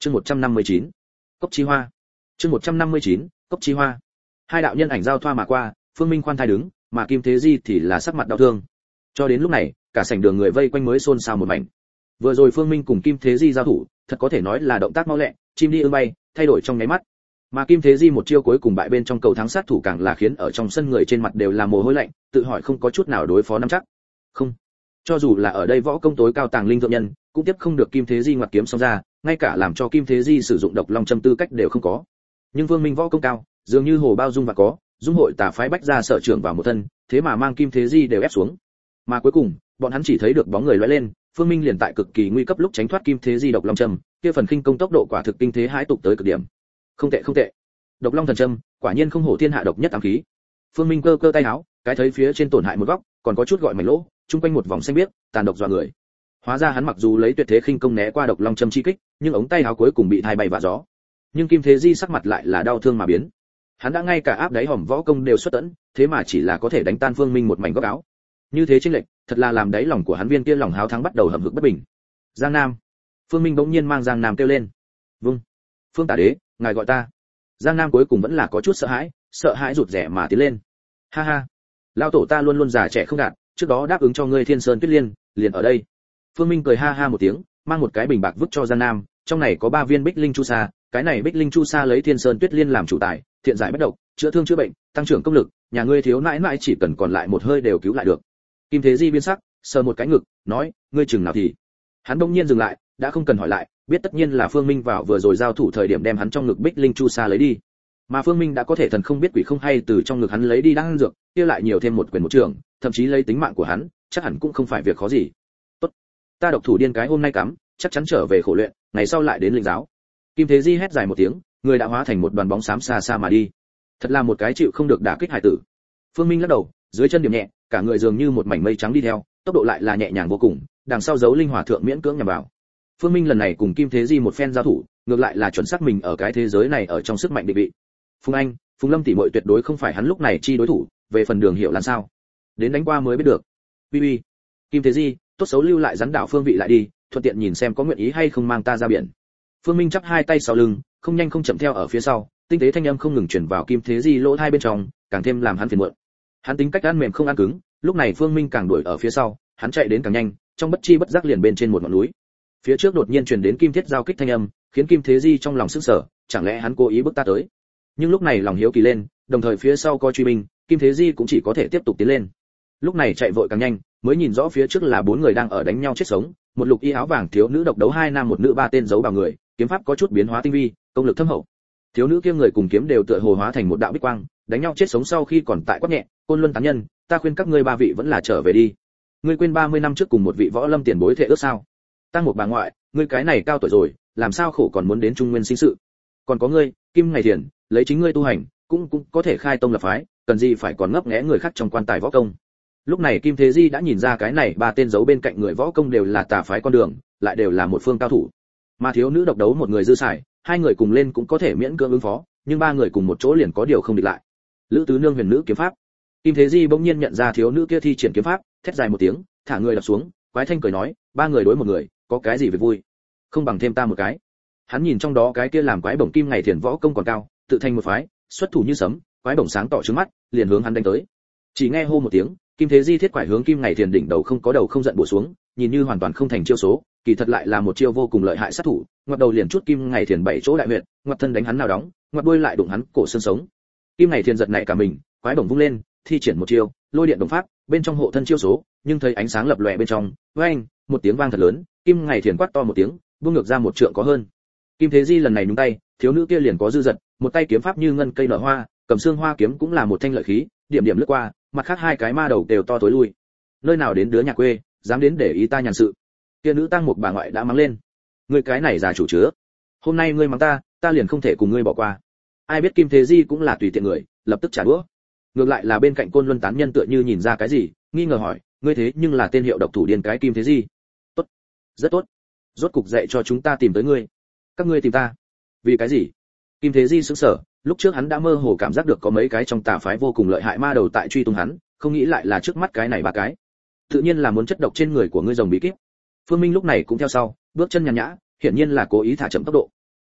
Chương 159. Cốc chi hoa. Chương 159. Cốc chi hoa. Hai đạo nhân ảnh giao thoa mà qua, Phương Minh khoan thai đứng, mà Kim Thế Di thì là sắc mặt đau thương. Cho đến lúc này, cả sảnh đường người vây quanh mới xôn xao một mảnh. Vừa rồi Phương Minh cùng Kim Thế Di giao thủ, thật có thể nói là động tác mau lẹ, chim đi ưng bay, thay đổi trong nháy mắt. Mà Kim Thế Di một chiêu cuối cùng bại bên trong cầu thắng sát thủ càng là khiến ở trong sân người trên mặt đều là mồ hôi lạnh, tự hỏi không có chút nào đối phó nắm chắc. Không, cho dù là ở đây võ công tối cao tàng linh thượng nhân, cũng tiếp không được Kim Thế Di ngoặt kiếm xông ra, ngay cả làm cho Kim Thế Di sử dụng độc long châm tư cách đều không có. Nhưng Vương Minh võ công cao, dường như hồ bao dung và có, dung hội tả phái bách ra sở trưởng vào một thân, thế mà mang Kim Thế Di đều ép xuống. Mà cuối cùng, bọn hắn chỉ thấy được bóng người lóe lên, Phương Minh liền tại cực kỳ nguy cấp lúc tránh thoát Kim Thế Di độc long châm, kia phần khinh công tốc độ quả thực kinh thế hãi tục tới cực điểm. Không tệ không tệ. Độc long thần châm, quả nhiên không hổ thiên hạ độc nhất ám khí. Phương Minh cơ cơ tay áo, cái thấy phía trên tổn hại một góc, còn có chút gọi mảnh lỗ, trung quanh một vòng xanh biếc, tàn độc dọa người. Hóa ra hắn mặc dù lấy tuyệt thế khinh công né qua độc long châm chi kích, nhưng ống tay áo cuối cùng bị thai bay vạ gió. Nhưng Kim Thế Di sắc mặt lại là đau thương mà biến. Hắn đã ngay cả áp đáy hòm võ công đều xuất tận, thế mà chỉ là có thể đánh tan Phương Minh một mảnh góc áo. Như thế chênh lệch, thật là làm đáy lòng của hắn viên kia lòng háo thắng bắt đầu hậm hực bất bình. Giang Nam. Phương Minh bỗng nhiên mang Giang Nam kêu lên. Vâng. Phương Tả Đế, ngài gọi ta. Giang Nam cuối cùng vẫn là có chút sợ hãi rụt rè mà tiến lên. Ha ha, lão tổ ta luôn luôn già trẻ không gạt, trước đó đáp ứng cho ngươi Thiên Sơn Tuyết Liên, liền ở đây. Phương Minh cười ha ha một tiếng, mang một cái bình bạc vứt cho Giang Nam, trong này có 3 viên Bích Linh Chu Sa, cái này Bích Linh Chu Sa lấy Thiên Sơn Tuyết Liên làm chủ tài, thiện giải bất độc, chữa thương chữa bệnh, tăng trưởng công lực, nhà ngươi thiếu nãi nãi chỉ cần còn lại một hơi đều cứu lại được. Kim Thế Di biến sắc, sờ một cái ngực, nói, ngươi chừng nào thì. Hắn đông nhiên dừng lại, đã không cần hỏi lại, biết tất nhiên là Phương Minh vào vừa rồi giao thủ thời điểm đem hắn trong ngực Bích Linh Chu Sa lấy đi. Mà Phương Minh đã có thể thần không biết quỷ không hay từ trong ngực hắn lấy đi đan dược, kia lại nhiều thêm một quyền một trường, thậm chí lấy tính mạng của hắn, chắc hẳn cũng không phải việc khó gì. Tốt, ta độc thủ điên cái hôm nay cắm, chắc chắn trở về khổ luyện, ngày sau lại đến linh giáo. Kim Thế Di hét dài một tiếng, người đã hóa thành một đoàn bóng xám xa xa mà đi. Thật là một cái chịu không được đả kích hải tử. Phương Minh lắc đầu, dưới chân điểm nhẹ, cả người dường như một mảnh mây trắng đi theo, tốc độ lại là nhẹ nhàng vô cùng, đằng sau giấu linh hỏa thượng miễn cưỡng nhằm vào. Phương Minh lần này cùng Kim Thế Di một phen giao thủ, ngược lại là chuẩn xác mình ở cái thế giới này ở trong sức mạnh định vị. Phùng Anh, Phùng Lâm tỷ muội tuyệt đối không phải hắn lúc này chi đối thủ, về phần Đường Hiểu làm sao? Đến đánh qua mới biết được. Uy, Kim Thế Di, tốt xấu lưu lại rắn đảo phương vị lại đi, thuận tiện nhìn xem có nguyện ý hay không mang ta ra biển. Phương Minh chắp hai tay sau lưng, không nhanh không chậm theo ở phía sau, tinh tế thanh âm không ngừng truyền vào Kim Thế Di lỗ tai bên trong, càng thêm làm hắn phiền muộn. Hắn tính cách ăn mềm không ăn cứng, lúc này Phương Minh càng đuổi ở phía sau, hắn chạy đến càng nhanh, trong bất chi bất giác liền bên trên một ngọn núi. Phía trước đột nhiên truyền đến kim thiết giao kích thanh âm, khiến Kim Thế Di trong lòng sững sờ, chẳng lẽ hắn cố ý bước ta tới? Nhưng lúc này lòng hiếu kỳ lên, đồng thời phía sau có truy binh, Kim Thế Di cũng chỉ có thể tiếp tục tiến lên. Lúc này chạy vội càng nhanh, mới nhìn rõ phía trước là 4 người đang ở đánh nhau chết sống, một lục y áo vàng thiếu nữ độc đấu 2 nam một nữ 3 tên giấu vào người, kiếm pháp có chút biến hóa tinh vi, công lực thâm hậu. Thiếu nữ kia người cùng kiếm đều tựa hồ hóa thành một đạo bích quang, đánh nhau chết sống sau khi còn tại quát nhẹ, Côn Luân tán nhân, ta khuyên các ngươi 3 vị vẫn là trở về đi. Ngươi quên 30 năm trước cùng một vị võ lâm tiền bối thệ ước sao? Tăng một bà ngoại, ngươi cái này cao tuổi rồi, làm sao khổ còn muốn đến trung nguyên sinh sự? Còn có ngươi, Kim Ngày Thiền, lấy chính ngươi tu hành, cũng có thể khai tông lập phái, cần gì phải còn ngấp nghé người khác trong quan tài võ công. Lúc này Kim Thế Di đã nhìn ra cái này 3 tên giấu bên cạnh người võ công đều là tà phái con đường, lại đều là một phương cao thủ. Mà thiếu nữ độc đấu một người dư xài, 2 người cùng lên cũng có thể miễn cưỡng ứng phó, nhưng 3 người cùng một chỗ liền có điều không địch lại. Lữ Tứ Nương huyền nữ kiếm pháp. Kim Thế Di bỗng nhiên nhận ra thiếu nữ kia thi triển kiếm pháp, thét dài một tiếng, thả người đập xuống, quái thanh cười nói, 3 người đối một người, có cái gì về vui? Không bằng thêm ta một cái. Hắn nhìn trong đó cái kia làm quái bổng Kim Ngày Thiền võ công còn cao, tự thành một phái, xuất thủ như sấm, quái bổng sáng tỏ trước mắt, liền hướng hắn đánh tới. Chỉ nghe hô một tiếng, Kim Thế Di thiết quải hướng Kim Ngày Thiền đỉnh đầu không có đầu không giận bổ xuống, nhìn như hoàn toàn không thành chiêu số, kỳ thật lại là một chiêu vô cùng lợi hại sát thủ, ngoặt đầu liền chút Kim Ngày Thiền 7 chỗ đại huyệt, ngoặt thân đánh hắn nào đóng, ngoặt đuôi lại đụng hắn cổ xương sống. Kim Ngày Thiền giật nảy cả mình, quái bổng vung lên, thi triển một chiêu, lôi điện đồng pháp, bên trong hộ thân chiêu số, nhưng thấy ánh sáng lập lòe bên trong, oeng, một tiếng vang thật lớn, Kim Ngày Thiền quát to một tiếng, buông ngược ra một trượng có hơn. Kim Thế Di lần này nhúng tay, thiếu nữ kia liền có dư giật, một tay kiếm pháp như ngân cây nở hoa, cầm xương hoa kiếm cũng là một thanh lợi khí, điểm điểm lướt qua, mặt khác 2 cái ma đầu đều to tối lui. Nơi nào đến đứa nhà quê, dám đến để ý ta nhàn sự. Kia nữ tăng một bà ngoại đã mắng lên. Ngươi cái này già chủ chứa. Hôm nay ngươi mắng ta liền không thể cùng ngươi bỏ qua. Ai biết Kim Thế Di cũng là tùy tiện người, lập tức trả đũa. Ngược lại là bên cạnh Côn Luân tán nhân tựa như nhìn ra cái gì, nghi ngờ hỏi, ngươi thế nhưng là tên hiệu độc thủ điên cái Kim Thế Di. Tốt, rất tốt. Rốt cục dạy cho chúng ta tìm tới ngươi. Các ngươi tìm ta? Vì cái gì? Kim Thế Di sững sờ, lúc trước hắn đã mơ hồ cảm giác được có mấy cái trong tà phái vô cùng lợi hại ma đầu tại truy tung hắn, không nghĩ lại là trước mắt cái này 3 cái. Tự nhiên là muốn chất độc trên người của ngươi rồng bí kíp. Phương Minh lúc này cũng theo sau, bước chân nhàn nhã, hiển nhiên là cố ý thả chậm tốc độ.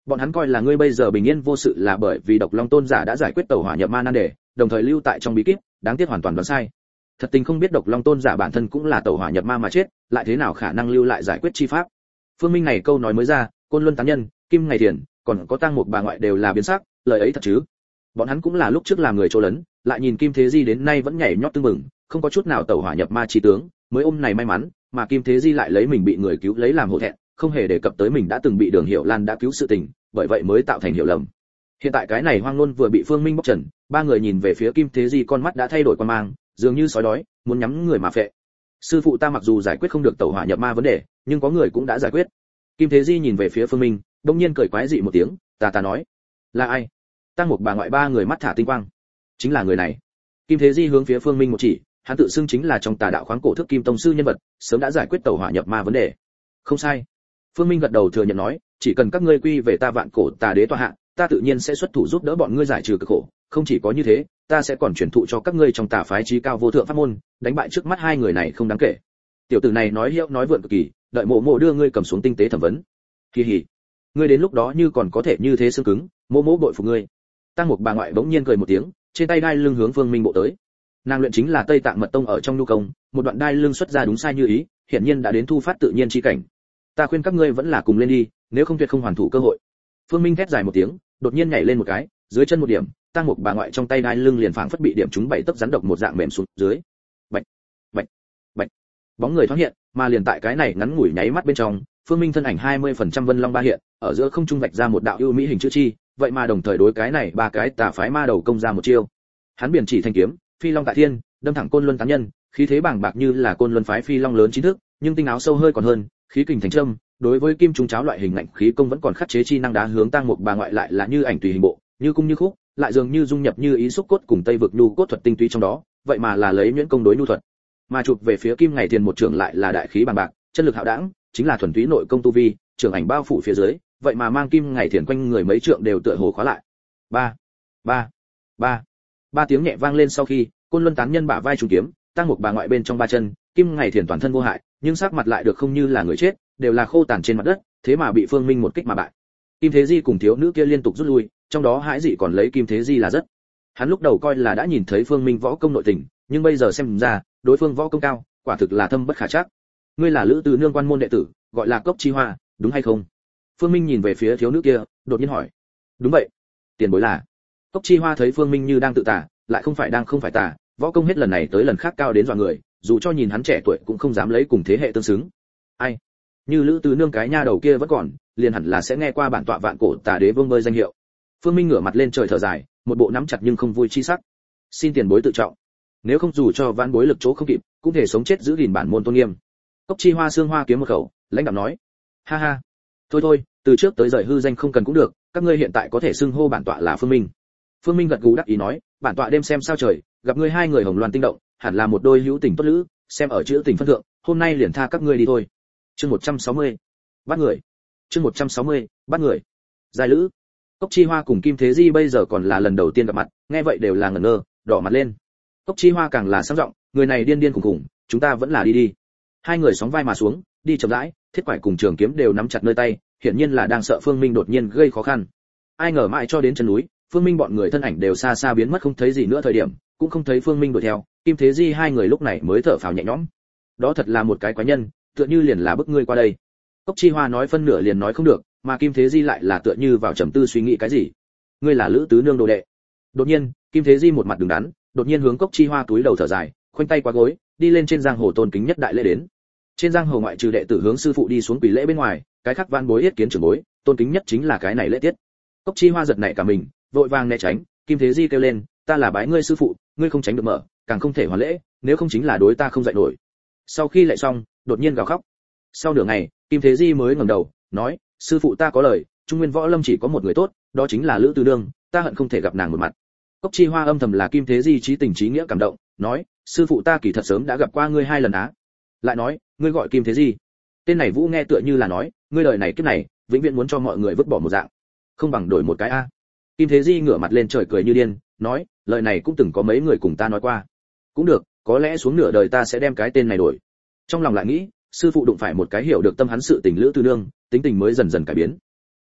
Bọn hắn coi là ngươi bây giờ bình yên vô sự là bởi vì Độc Long tôn giả đã giải quyết tẩu hỏa nhập ma nan đề, đồng thời lưu tại trong bí kíp, đáng tiếc hoàn toàn đoán sai. Thật tình không biết Độc Long tôn giả bản thân cũng là tẩu hỏa nhập ma mà chết, lại thế nào khả năng lưu lại giải quyết chi pháp. Phương Minh này câu nói mới ra, Côn Luân tán nhân, Kim Ngày Thiền, còn có Tang Mục bà ngoại đều là biến sắc, lời ấy thật chứ? Bọn hắn cũng là lúc trước làm người trô lấn, lại nhìn Kim Thế Di đến nay vẫn nhảy nhót tưng bừng, không có chút nào tẩu hỏa nhập ma chi tướng, mới ôm này may mắn, mà Kim Thế Di lại lấy mình bị người cứu lấy làm hổ thẹn, không hề đề cập tới mình đã từng bị Đường Hiểu Lan đã cứu sự tình, bởi vậy mới tạo thành hiểu lầm. Hiện tại cái này hoang luôn vừa bị Phương Minh bóc trần, ba người nhìn về phía Kim Thế Di con mắt đã thay đổi quan mang, dường như sói đói, muốn nhắm người mà phệ. Sư phụ ta mặc dù giải quyết không được tẩu hỏa nhập ma vấn đề, nhưng có người cũng đã giải quyết. Kim Thế Di nhìn về phía Phương Minh, đột nhiên cười quái dị một tiếng, ta nói, là ai? Tăng một bà ngoại ba người mắt thả tinh quang, chính là người này. Kim Thế Di hướng phía Phương Minh một chỉ, hắn tự xưng chính là trong tà đạo khoáng cổ thức kim tông sư nhân vật, sớm đã giải quyết tẩu hỏa nhập ma vấn đề. Không sai. Phương Minh gật đầu thừa nhận nói, chỉ cần các ngươi quy về ta Vạn Cổ Tà Đế tọa hạ, ta tự nhiên sẽ xuất thủ giúp đỡ bọn ngươi giải trừ cực khổ, không chỉ có như thế, ta sẽ còn truyền thụ cho các ngươi trong tà phái chí cao vô thượng pháp môn, đánh bại trước mắt hai người này không đáng kể. Tiểu tử này nói hiệu nói vượn cực kỳ, đợi Mộ Mộ đưa ngươi cầm xuống tinh tế thẩm vấn. Kỳ hỉ, ngươi đến lúc đó như còn có thể như thế xương cứng, Mộ Mộ bội phục ngươi. Tăng một bà ngoại bỗng nhiên cười một tiếng, trên tay đai lưng hướng Phương Minh bộ tới. Nàng luyện chính là Tây Tạng Mật Tông ở trong nhu công, một đoạn đai lưng xuất ra đúng sai như ý, hiển nhiên đã đến thu phát tự nhiên chi cảnh. Ta khuyên các ngươi vẫn là cùng lên đi, nếu không tuyệt không hoàn thủ cơ hội. Phương Minh thét dài một tiếng, đột nhiên nhảy lên một cái, dưới chân một điểm, Tăng một bà ngoại trong tay đai lưng liền phảng phất bị điểm trúng bảy tấc rắn độc một dạng mềm xuống dưới. Bạch, bạch, bạch. Bóng người thoáng hiện, mà liền tại cái này ngắn ngủi nháy mắt bên trong, Phương Minh thân ảnh 20% vân long ba hiện, ở giữa không trung vạch ra một đạo ưu mỹ hình chữ chi, vậy mà đồng thời đối cái này ba cái tà phái ma đầu công ra một chiêu. Hắn biển chỉ thanh kiếm, phi long tại thiên, đâm thẳng Côn Luân tán nhân, khí thế bàng bạc như là Côn Luân phái phi long lớn chính thức, nhưng tinh áo sâu hơi còn hơn, khí kình thành trâm, đối với kim trùng cháo loại hình ngạnh khí công vẫn còn khắc chế chi năng đá hướng Tăng một bà ngoại lại là như ảnh tùy hình bộ, như cung như khúc, lại dường như dung nhập như ý xúc cốt cùng Tây vực nhu cốt thuật tinh túy trong đó, vậy mà là lấy nhuyễn công đối nhu thuật. Mà chụp về phía Kim Ngày Tiền một trưởng lại là đại khí bàng bạc, chân lực hạo đãng, chính là thuần túy nội công tu vi, trưởng ảnh bao phủ phía dưới, vậy mà mang Kim Ngày Tiền quanh người mấy trượng đều tựa hồ khóa lại. Ba, ba, ba, ba tiếng nhẹ vang lên sau khi, Côn Luân tán nhân bả vai trùng kiếm, Tăng một bà ngoại bên trong ba chân, Kim Ngày Tiền toàn thân vô hại, nhưng sắc mặt lại được không như là người chết, đều là khô tàn trên mặt đất, thế mà bị Phương Minh một kích mà bại. Kim Thế Di cùng thiếu nữ kia liên tục rút lui, trong đó hãi dị còn lấy Kim Thế Di là rất. Hắn lúc đầu coi là đã nhìn thấy Phương Minh võ công nội tình, nhưng bây giờ xem ra, đối phương võ công cao, quả thực là thâm bất khả trắc. Ngươi là Lữ Từ Nương quan môn đệ tử, gọi là Cốc Chi Hoa, đúng hay không? Phương Minh nhìn về phía thiếu nữ kia, đột nhiên hỏi. Đúng vậy. Tiền bối là? Cốc Chi Hoa thấy Phương Minh như đang tự tả, lại không phải tả, võ công hết lần này tới lần khác cao đến dọa người, dù cho nhìn hắn trẻ tuổi cũng không dám lấy cùng thế hệ tương xứng. Ai? Như Lữ Từ Nương cái nha đầu kia vẫn còn, liền hẳn là sẽ nghe qua bản tọa Vạn Cổ Tà Đế vương bơi danh hiệu. Phương Minh ngửa mặt lên trời thở dài, một bộ nắm chặt nhưng không vui chi sắc. Xin tiền bối tự trọng, nếu không dù cho vãn bối lực chỗ không kịp, cũng thể sống chết giữ gìn bản môn tôn nghiêm. Cốc Chi Hoa xương hoa kiếm một khẩu, lãnh đạm nói. Ha ha, thôi, từ trước tới giờ hư danh không cần cũng được, các ngươi hiện tại có thể xưng hô bản tọa là Phương Minh. Phương Minh gật gù đắc ý nói, bản tọa đêm xem sao trời, gặp ngươi hai người hồng loan tinh động, hẳn là một đôi hữu tình tốt lữ, xem ở chữ tình phân thượng, hôm nay liền tha các ngươi đi thôi. Chương 160, bắt người. Chương 160, bắt người. Giai lữ. Cốc Chi Hoa cùng Kim Thế Di bây giờ còn là lần đầu tiên gặp mặt, nghe vậy đều là ngẩn ngơ, đỏ mặt lên. Cốc Chi Hoa càng là sang giọng, người này điên điên khủng khủng, chúng ta vẫn là đi. Hai người sóng vai mà xuống, đi chậm rãi, thiết quải cùng trường kiếm đều nắm chặt nơi tay, hiển nhiên là đang sợ Phương Minh đột nhiên gây khó khăn. Ai ngờ mãi cho đến chân núi, Phương Minh bọn người thân ảnh đều xa xa biến mất không thấy gì nữa thời điểm, cũng không thấy Phương Minh đuổi theo, Kim Thế Di hai người lúc này mới thở phào nhẹ nhõm. Đó thật là một cái quái nhân, tựa như liền là bức ngươi qua đây. Cốc Chi Hoa nói phân nửa liền nói không được, mà Kim Thế Di lại là tựa như vào trầm tư suy nghĩ cái gì. Ngươi là Lữ Tứ Nương đồ đệ. Đột nhiên, Kim Thế Di một mặt đứng đắn, đột nhiên hướng Cốc Chi Hoa túi đầu thở dài, khoanh tay qua gối, đi lên trên giang hồ tôn kính nhất đại lễ đến. Trên giang hồ ngoại trừ đệ tử hướng sư phụ đi xuống quỳ lễ bên ngoài, cái khác van bối yết kiến trưởng bối, tôn kính nhất chính là cái này lễ tiết. Cốc Chi Hoa giật nảy cả mình, vội vàng né tránh, Kim Thế Di kêu lên, ta là bái ngươi sư phụ, ngươi không tránh được mở, càng không thể hoàn lễ, nếu không chính là đối ta không dạy nổi. Sau khi lại xong, đột nhiên gào khóc. Sau nửa ngày, Kim Thế Di mới ngẩng đầu, nói, sư phụ ta có lời, Trung Nguyên Võ Lâm chỉ có một người tốt, đó chính là Lữ Từ Nương, ta hận không thể gặp nàng một mặt. Cốc Chi Hoa âm thầm là Kim Thế Di trí tình trí nghĩa cảm động, nói, sư phụ ta kỳ thật sớm đã gặp qua ngươi hai lần á. Lại nói, ngươi gọi Kim Thế Di. Tên này Vũ nghe tựa như là nói, ngươi đời này kiếp này, vĩnh viễn muốn cho mọi người vứt bỏ một dạng, không bằng đổi một cái a. Kim Thế Di ngửa mặt lên trời cười như điên, nói, lời này cũng từng có mấy người cùng ta nói qua. Cũng được, có lẽ xuống nửa đời ta sẽ đem cái tên này đổi. Trong lòng lại nghĩ, sư phụ đụng phải một cái hiểu được tâm hắn sự tình Lữ Từ Nương, tính tình mới dần dần cải biến.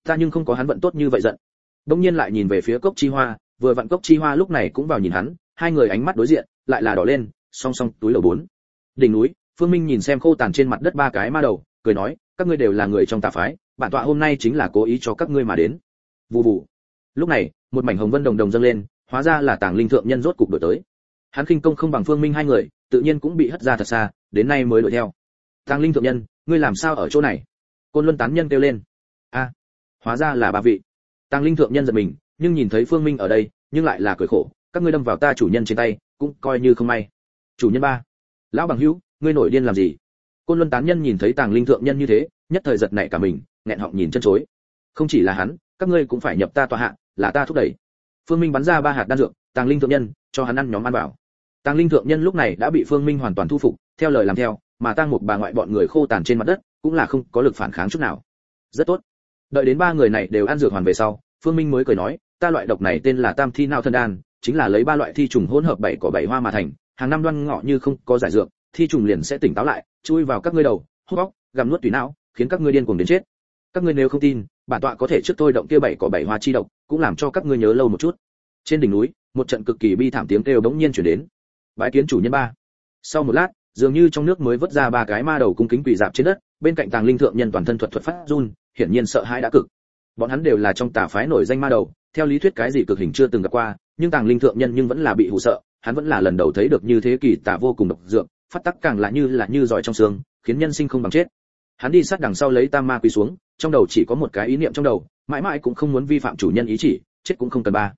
Ta nhưng không có hắn vận tốt như vậy giận. Đông nhiên lại nhìn về phía Cốc Chi Hoa, vừa vặn Cốc Chi Hoa lúc này cũng vào nhìn hắn, hai người ánh mắt đối diện, lại là đỏ lên, song song túi đầu bốn. Đỉnh núi, Phương Minh nhìn xem khô tàn trên mặt đất ba cái ma đầu, cười nói, các ngươi đều là người trong tà phái, bản tọa hôm nay chính là cố ý cho các ngươi mà đến. Vù vù. Lúc này, một mảnh hồng vân đồng đồng dâng lên, hóa ra là Tàng Linh thượng nhân rốt cục đuổi tới. Hắn khinh công không bằng Phương Minh hai người, tự nhiên cũng bị hất ra thật xa, đến nay mới đuổi theo. Tàng Linh thượng nhân, ngươi làm sao ở chỗ này? Côn Luân tán nhân kêu lên. A, hóa ra là ba vị. Tàng Linh thượng nhân giật mình, nhưng nhìn thấy Phương Minh ở đây, nhưng lại là cười khổ, các ngươi đâm vào ta chủ nhân trên tay, cũng coi như không may. Chủ nhân ba, lão bằng hữu, ngươi nổi điên làm gì? Côn Luân tán nhân nhìn thấy Tàng Linh thượng nhân như thế, nhất thời giật nảy cả mình, nghẹn họng nhìn chân chối. Không chỉ là hắn, các ngươi cũng phải nhập ta tọa hạ, là ta thúc đẩy. Phương Minh bắn ra ba hạt đan dược, Tàng Linh thượng nhân cho hắn ăn nhóm ăn vào. Tàng Linh thượng nhân lúc này đã bị Phương Minh hoàn toàn thu phục, theo lời làm theo, mà Tang Mục Bà ngoại bọn người khô tàn trên mặt đất, cũng là không có lực phản kháng chút nào. Rất tốt. Đợi đến ba người này đều ăn dược hoàn về sau, Phương Minh mới cười nói, ta loại độc này tên là Tam Thi Nao Thân Đan, chính là lấy ba loại thi trùng hỗn hợp bảy cỏ bảy hoa mà thành, hàng năm đoan ngọ như không có giải dược, thi trùng liền sẽ tỉnh táo lại, chui vào các ngươi đầu, hút óc, gặm nuốt tùy não, khiến các ngươi điên cuồng đến chết. Các ngươi nếu không tin, bản tọa có thể trước tôi động kia bảy cỏ bảy hoa chi độc, cũng làm cho các ngươi nhớ lâu một chút. Trên đỉnh núi, một trận cực kỳ bi thảm tiếng kêu bỗng nhiên truyền đến. Bái kiến chủ nhân ba. Sau một lát, dường như trong nước mới vớt ra ba cái ma đầu cung kính quỳ rạp trên đất, bên cạnh Tàng Linh thượng nhân toàn thân thuật thuật phát run, hiển nhiên sợ hãi đã cực. Bọn hắn đều là trong tà phái nổi danh ma đầu, theo lý thuyết cái gì cực hình chưa từng gặp qua, nhưng Tàng Linh thượng nhân nhưng vẫn là bị hù sợ, hắn vẫn là lần đầu thấy được như thế kỳ tà vô cùng độc dược, phát tắc càng là như giỏi trong xương, khiến nhân sinh không bằng chết. Hắn đi sát đằng sau lấy tam ma quỳ xuống, trong đầu chỉ có một cái ý niệm trong đầu, mãi mãi cũng không muốn vi phạm chủ nhân ý chỉ, chết cũng không cần ba.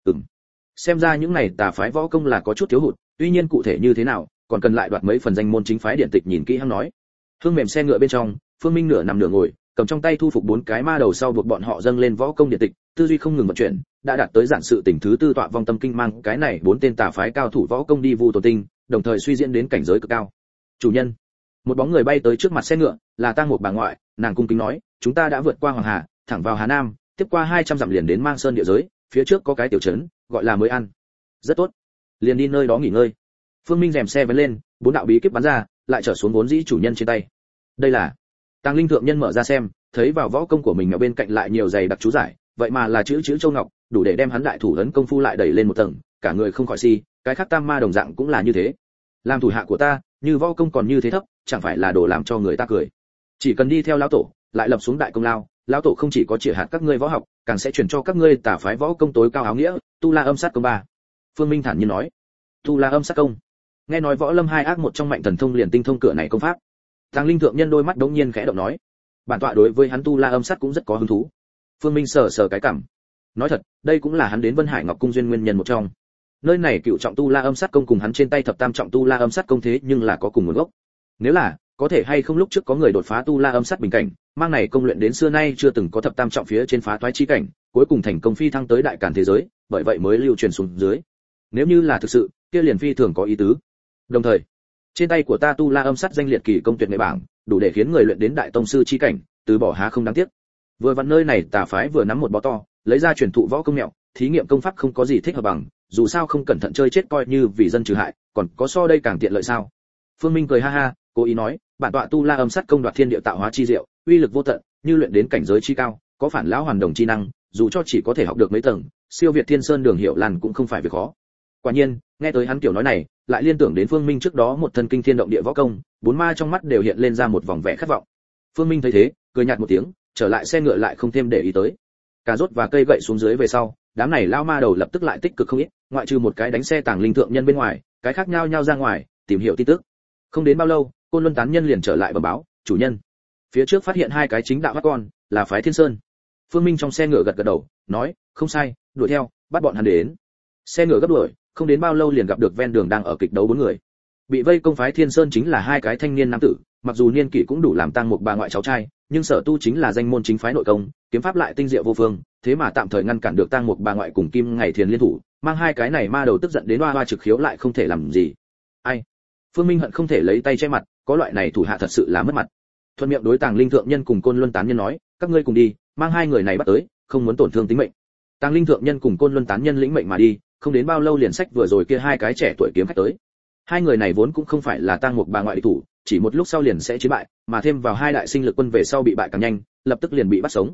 Xem ra những này tà phái võ công là có chút thiếu hụt, tuy nhiên cụ thể như thế nào, còn cần lại đoạt mấy phần danh môn chính phái điện tịch nhìn kỹ hắn nói. Hương mềm xe ngựa bên trong, Phương Minh nửa nằm nửa ngồi, cầm trong tay thu phục bốn cái ma đầu sau buộc bọn họ dâng lên võ công điện tịch, tư duy không ngừng vận chuyển, đã đạt tới giản sự tỉnh thứ tư tọa vong tâm kinh mang cái này bốn tên tà phái cao thủ võ công đi vu tổ tinh, đồng thời suy diễn đến cảnh giới cực cao. Chủ nhân, một bóng người bay tới trước mặt xe ngựa, là Tang Mục Bà ngoại, nàng cung kính nói, chúng ta đã vượt qua Hoàng Hà, thẳng vào Hà Nam, tiếp qua 200 dặm liền đến Mang Sơn địa giới, phía trước có cái tiểu trấn, gọi là Mới Ăn. Rất tốt, liền đi nơi đó nghỉ ngơi. Phương Minh rèm xe vén lên, bốn đạo bí kíp bắn ra, lại trở xuống vốn dĩ chủ nhân trên tay. Đây là Tàng Linh thượng nhân mở ra xem, thấy vào võ công của mình ở bên cạnh lại nhiều giày đặc chú giải, vậy mà là chữ châu ngọc, đủ để đem hắn đại thủ ấn công phu lại đẩy lên một tầng, cả người không khỏi si, cái khác tam ma đồng dạng cũng là như thế. Làm thủ hạ của ta, như võ công còn như thế thấp, chẳng phải là đồ làm cho người ta cười. Chỉ cần đi theo lão tổ, lại lập xuống đại công lao, lão tổ không chỉ có chỉ hạt các ngươi võ học, càng sẽ truyền cho các ngươi tà phái võ công tối cao áo nghĩa, Tu La Âm Sát công ba. Phương Minh thản nhiên nói, Tu La Âm Sát công. Nghe nói võ lâm hai ác một trong mạnh thần thông liền tinh thông cửa này công pháp. Tàng Linh thượng nhân đôi mắt đống nhiên khẽ động nói, bản tọa đối với hắn Tu La Âm Sát cũng rất có hứng thú. Phương Minh sờ sờ cái cằm, nói thật, đây cũng là hắn đến Vân Hải Ngọc cung duyên nguyên nhân một trong. Nơi này cựu trọng Tu La Âm Sát công cùng hắn trên tay thập tam trọng Tu La Âm Sát công thế nhưng là có cùng nguồn gốc. Nếu là có thể hay không lúc trước có người đột phá Tu La Âm Sát bình cảnh, mang này công luyện đến xưa nay chưa từng có thập tam trọng phía trên phá toái chi cảnh, cuối cùng thành công phi thăng tới đại càn thế giới, bởi vậy mới lưu truyền xuống dưới. Nếu như là thực sự, kia liền phi thường có ý tứ. Đồng thời, trên tay của ta Tu La Âm Sát danh liệt kỳ công tuyệt nghệ bảng, đủ để khiến người luyện đến đại tông sư chi cảnh, từ bỏ há không đáng tiếc. Vừa vặn nơi này tà phái vừa nắm một bó to, lấy ra truyền thụ võ công mẹo, thí nghiệm công pháp không có gì thích hợp bằng, dù sao không cẩn thận chơi chết coi như vì dân trừ hại, còn có so đây càng tiện lợi sao? Phương Minh cười ha ha, cố ý nói, bản tọa Tu La Âm Sát công đoạt thiên địa tạo hóa chi diệu, uy lực vô tận, như luyện đến cảnh giới chi cao, có phản lão hoàn đồng chi năng, dù cho chỉ có thể học được mấy tầng, siêu việt Thiên Sơn Đường Hiểu Lan cũng không phải việc khó. Quả nhiên, nghe tới hắn kiểu nói này, lại liên tưởng đến Phương Minh trước đó một thân kinh thiên động địa võ công, bốn ma trong mắt đều hiện lên ra một vòng vẻ khát vọng. Phương Minh thấy thế, cười nhạt một tiếng, trở lại xe ngựa lại không thêm để ý tới. Cà rốt và cây gậy xuống dưới về sau, đám này lao ma đầu lập tức lại tích cực không ít, ngoại trừ một cái đánh xe Tàng Linh thượng nhân bên ngoài, cái khác nhau nhau ra ngoài tìm hiểu tin tức. Không đến bao lâu, Côn Luân tán nhân liền trở lại bẩm báo, chủ nhân, phía trước phát hiện hai cái chính đạo bắt con, là phái Thiên Sơn. Phương Minh trong xe ngựa gật gật đầu, nói, không sai, đuổi theo, bắt bọn hắn đến. Xe ngựa gấp đuổi, không đến bao lâu liền gặp được ven đường đang ở kịch đấu bốn người. Bị vây công phái Thiên Sơn chính là hai cái thanh niên nam tử, mặc dù niên kỷ cũng đủ làm Tang Mục Bà ngoại cháu trai, nhưng sở tu chính là danh môn chính phái nội công, kiếm pháp lại tinh diệu vô phương, thế mà tạm thời ngăn cản được Tang Mục Bà ngoại cùng Kim Ngày Thiền liên thủ, mang hai cái này ma đầu tức giận đến oa oa trực khiếu lại không thể làm gì. Ai? Phương Minh hận không thể lấy tay che mặt, có loại này thủ hạ thật sự là mất mặt. Thuận miệng đối Tàng Linh thượng nhân cùng Côn Luân tán nhân nói, các ngươi cùng đi, mang hai người này bắt tới, không muốn tổn thương tính mệnh. Tàng Linh thượng nhân cùng Côn Luân tán nhân lĩnh mệnh mà đi, không đến bao lâu liền sách vừa rồi kia hai cái trẻ tuổi kiếm khách tới. Hai người này vốn cũng không phải là Tang Mục Bà ngoại địch thủ, chỉ một lúc sau liền sẽ chiến bại, mà thêm vào hai đại sinh lực quân về sau bị bại càng nhanh, lập tức liền bị bắt sống.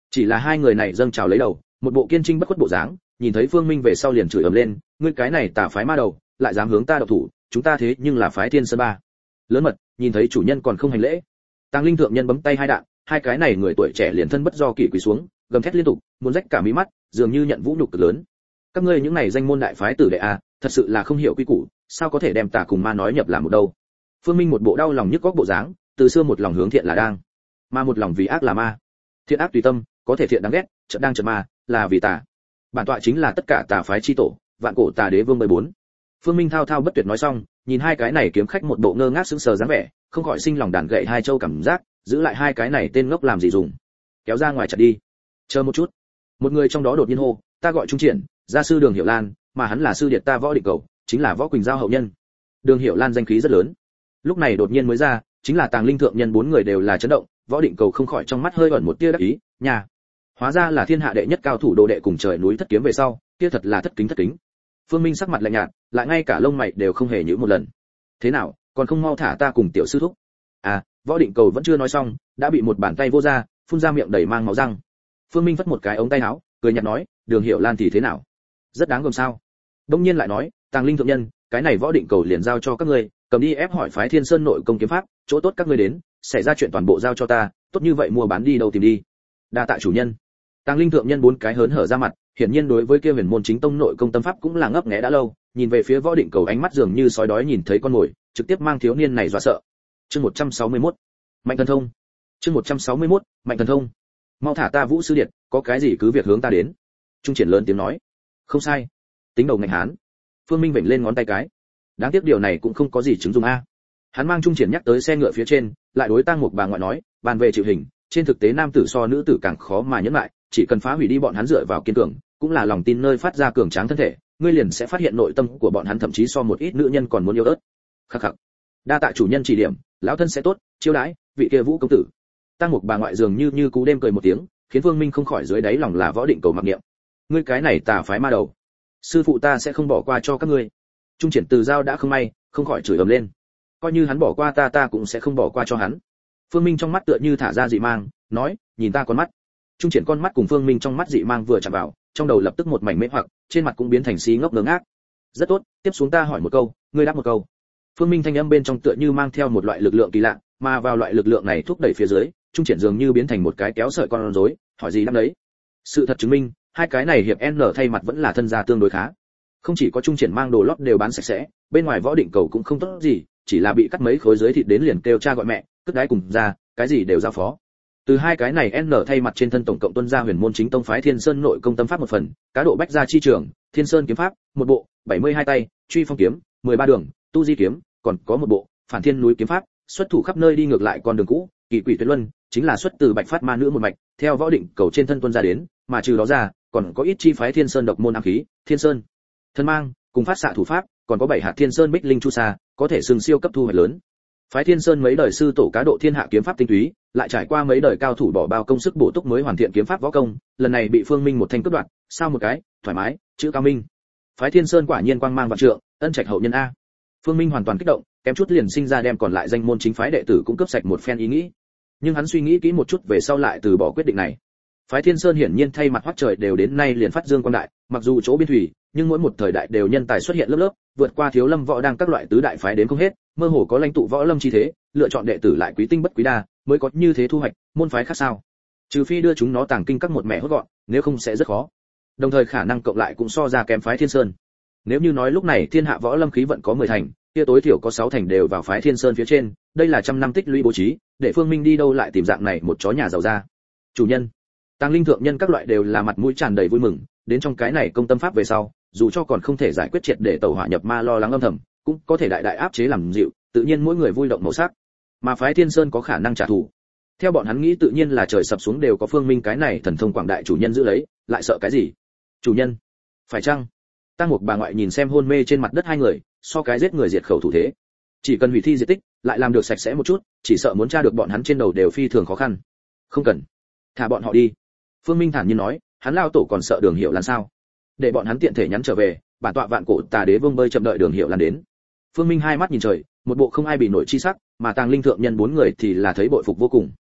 Chỉ là hai người này dâng trào lấy đầu, một bộ kiên trinh bất khuất bộ dáng, nhìn thấy Phương Minh về sau liền chửi ầm lên, ngươi cái này tà phái ma đầu, lại dám hướng ta độc thủ, chúng ta thế nhưng là phái Thiên Sơn ba. Lớn mật, nhìn thấy chủ nhân còn không hành lễ. Tàng Linh thượng nhân bấm tay hai đạn, hai cái này người tuổi trẻ liền thân bất do kỷ quỳ xuống, gầm thét liên tục, muốn rách cả mí mắt, dường như nhận vũ nhục cực lớn. Các ngươi những này danh môn đại phái tử đệ a, thật sự là không hiểu quy củ, sao có thể đem tà cùng ma nói nhập làm một đâu. Phương Minh một bộ đau lòng nhức góc bộ dáng, từ xưa một lòng hướng thiện là đang, mà một lòng vì ác là ma. Thiện ác tùy tâm, có thể thiện đáng ghét, chợt đang chợt ma, là vì tà. Bản tọa chính là tất cả tà phái chi tổ, vạn cổ tà đế vương 14. Phương Minh thao thao bất tuyệt nói xong, nhìn hai cái này kiếm khách một bộ ngơ ngác sững sờ dáng vẻ, không khỏi sinh lòng đàn gậy hai châu cảm giác, giữ lại hai cái này tên ngốc làm gì dùng. Kéo ra ngoài chặt đi. Chờ một chút. Một người trong đó đột nhiên hô, ta gọi Trung Triển, gia sư Đường Hiểu Lan, mà hắn là sư điệt ta Võ Định Cầu, chính là Võ Quỳnh Giao hậu nhân. Đường Hiểu Lan danh khí rất lớn. Lúc này đột nhiên mới ra, chính là Tàng Linh thượng nhân bốn người đều là chấn động, Võ Định Cầu không khỏi trong mắt hơi ẩn một tia đắc ý, nhà. Hóa ra là thiên hạ đệ nhất cao thủ đồ đệ cùng trời núi thất kiếm về sau, kia thật là thất kính. Phương Minh sắc mặt lạnh nhạt, lại ngay cả lông mày đều không hề nhíu một lần. Thế nào, còn không mau thả ta cùng tiểu sư thúc? À, Võ Định Cầu vẫn chưa nói xong, đã bị một bàn tay vô ra, phun ra miệng đầy mang máu răng. Phương Minh vất một cái ống tay áo, cười nhạt nói, Đường Hiểu Lan thì thế nào? Rất đáng gờm sao? Đông nhiên lại nói, Tàng Linh thượng nhân, cái này Võ Định Cầu liền giao cho các ngươi, cầm đi ép hỏi phái Thiên Sơn nội công kiếm pháp, chỗ tốt các ngươi đến, xảy ra chuyện toàn bộ giao cho ta, tốt như vậy mua bán đi đâu tìm đi. Đa tạ chủ nhân. Tàng Linh thượng nhân bốn cái hớn hở ra mặt, hiển nhiên đối với kia Huyền môn chính tông nội công tâm pháp cũng là ngấp nghé đã lâu, nhìn về phía Võ Định Cầu ánh mắt dường như sói đói nhìn thấy con mồi, trực tiếp mang thiếu niên này dọa sợ. Chương 161. Mạnh thần thông. Chương 161. Mạnh thần thông. Mau thả ta Vũ sư điệt, có cái gì cứ việc hướng ta đến. Trung Triển lớn tiếng nói. Không sai. Tính đầu ngành hán. Phương Minh vểnh lên ngón tay cái. Đáng tiếc điều này cũng không có gì chứng dụng a. Hắn mang Trung Triển nhắc tới xe ngựa phía trên, lại đối Tang Mục bà ngoại nói, bàn về chịu hình, trên thực tế nam tử so nữ tử càng khó mà nhẫn lại, chỉ cần phá hủy đi bọn hắn dựa vào kiên cường, cũng là lòng tin nơi phát ra cường tráng thân thể, ngươi liền sẽ phát hiện nội tâm của bọn hắn thậm chí so một ít nữ nhân còn muốn yêu ớt. Khắc khắc. Đa tạ chủ nhân chỉ điểm, lão thân sẽ tốt, chiêu đãi vị kia Vũ công tử. Tang Mục bà ngoại dường như cú đêm cười một tiếng, khiến Vương Minh không khỏi dưới đáy lòng là Võ Định Cầu mặc niệm. Ngươi cái này tà phái ma đầu, sư phụ ta sẽ không bỏ qua cho các ngươi. Trung Triển từ giao đã không may, không khỏi chửi ầm lên. Coi như hắn bỏ qua ta cũng sẽ không bỏ qua cho hắn. Phương Minh trong mắt tựa như thả ra dị mang, nói, nhìn ta con mắt. Trung Triển con mắt cùng Phương Minh trong mắt dị mang vừa chạm vào, trong đầu lập tức một mảnh mê hoặc, trên mặt cũng biến thành xí ngốc ngớ ngác. Rất tốt, tiếp xuống ta hỏi một câu, ngươi đáp một câu. Phương Minh thanh âm bên trong tựa như mang theo một loại lực lượng kỳ lạ, mà vào loại lực lượng này thúc đẩy phía dưới, Trung Triển dường như biến thành một cái kéo sợi con rối, hỏi gì đáp đấy. Sự thật chứng minh, hai cái này hiệp N thay mặt vẫn là thân gia tương đối khá. Không chỉ có Trung Triển mang đồ lót đều bán sạch sẽ, bên ngoài Võ Định Cầu cũng không tốt gì, chỉ là bị cắt mấy khối dưới thịt đến liền kêu cha gọi mẹ, cất đái cùng ra, cái gì đều giao phó. Từ hai cái này N thay mặt trên thân tổng cộng tuân ra Huyền môn chính tông phái Thiên Sơn nội công tâm pháp một phần, cá độ bách gia chi trường, Thiên Sơn kiếm pháp, một bộ, 72 tay, truy phong kiếm, 13 đường, tu di kiếm, còn có một bộ, phản thiên núi kiếm pháp, xuất thủ khắp nơi đi ngược lại con đường cũ, kỳ quỷ tuyệt luân, chính là xuất từ Bạch Phát ma nữ một mạch, theo Võ Định Cầu trên thân tuân ra đến, mà trừ đó ra, còn có ít chi phái Thiên Sơn độc môn ám khí, Thiên Sơn thân mang, cùng phát xạ thủ pháp, còn có 7 hạt Thiên Sơn Bích Linh Chu Sa, có thể xưng siêu cấp thu hoạch lớn. Phái Thiên Sơn mấy đời sư tổ cá độ thiên hạ kiếm pháp tinh túy, lại trải qua mấy đời cao thủ bỏ bao công sức bổ túc mới hoàn thiện kiếm pháp võ công, lần này bị Phương Minh một thanh cướp đoạt, sao một cái, thoải mái, chữ cao minh. Phái Thiên Sơn quả nhiên quang mang vạn trượng, ân trạch hậu nhân a. Phương Minh hoàn toàn kích động, kém chút liền sinh ra đem còn lại danh môn chính phái đệ tử cũng cướp sạch một phen ý nghĩ. Nhưng hắn suy nghĩ kỹ một chút về sau lại từ bỏ quyết định này. Phái Thiên Sơn hiển nhiên thay mặt hoắc trời đều đến nay liền phát dương quang đại, mặc dù chỗ biên thủy, nhưng mỗi một thời đại đều nhân tài xuất hiện lớp lớp, vượt qua thiếu lâm võ đang các loại tứ đại phái đến không hết, mơ hồ có lãnh tụ võ lâm chi thế, lựa chọn đệ tử lại quý tinh bất quý đa, mới có như thế thu hoạch, môn phái khác sao? Trừ phi đưa chúng nó tàng kinh các một mẹ hốt gọn, nếu không sẽ rất khó. Đồng thời khả năng cộng lại cũng so ra kém phái Thiên Sơn. Nếu như nói lúc này thiên hạ võ lâm khí vận có 10 thành, kia tối thiểu có 6 thành đều vào phái Thiên Sơn phía trên, đây là trăm năm tích lũy bố trí, để Phương Minh đi đâu lại tìm dạng này một chó nhà giàu ra. Chủ nhân, Tàng Linh thượng nhân các loại đều là mặt mũi tràn đầy vui mừng, đến trong cái này công tâm pháp về sau, dù cho còn không thể giải quyết triệt để tẩu hỏa nhập ma lo lắng âm thầm, cũng có thể đại đại áp chế làm dịu, tự nhiên mỗi người vui động màu sắc. Mà phái Thiên Sơn có khả năng trả thù. Theo bọn hắn nghĩ tự nhiên là trời sập xuống đều có Phương Minh cái này thần thông quảng đại chủ nhân giữ lấy, lại sợ cái gì? Chủ nhân, phải chăng? Tang Mục bà ngoại nhìn xem hôn mê trên mặt đất hai người, so cái giết người diệt khẩu thủ thế. Chỉ cần hủy thi diệt tích, lại làm được sạch sẽ một chút, chỉ sợ muốn tra được bọn hắn trên đầu đều phi thường khó khăn. Không cần, thả bọn họ đi. Phương Minh thản nhiên nói, hắn lao tổ còn sợ Đường Hiểu Lan sao? Để bọn hắn tiện thể nhắn trở về, bản tọa vạn cổ tà đế vương bơi chậm đợi Đường Hiểu Lan đến. Phương Minh hai mắt nhìn trời, một bộ không ai bị nổi chi sắc, mà Tàng Linh thượng nhân bốn người thì là thấy bội phục vô cùng.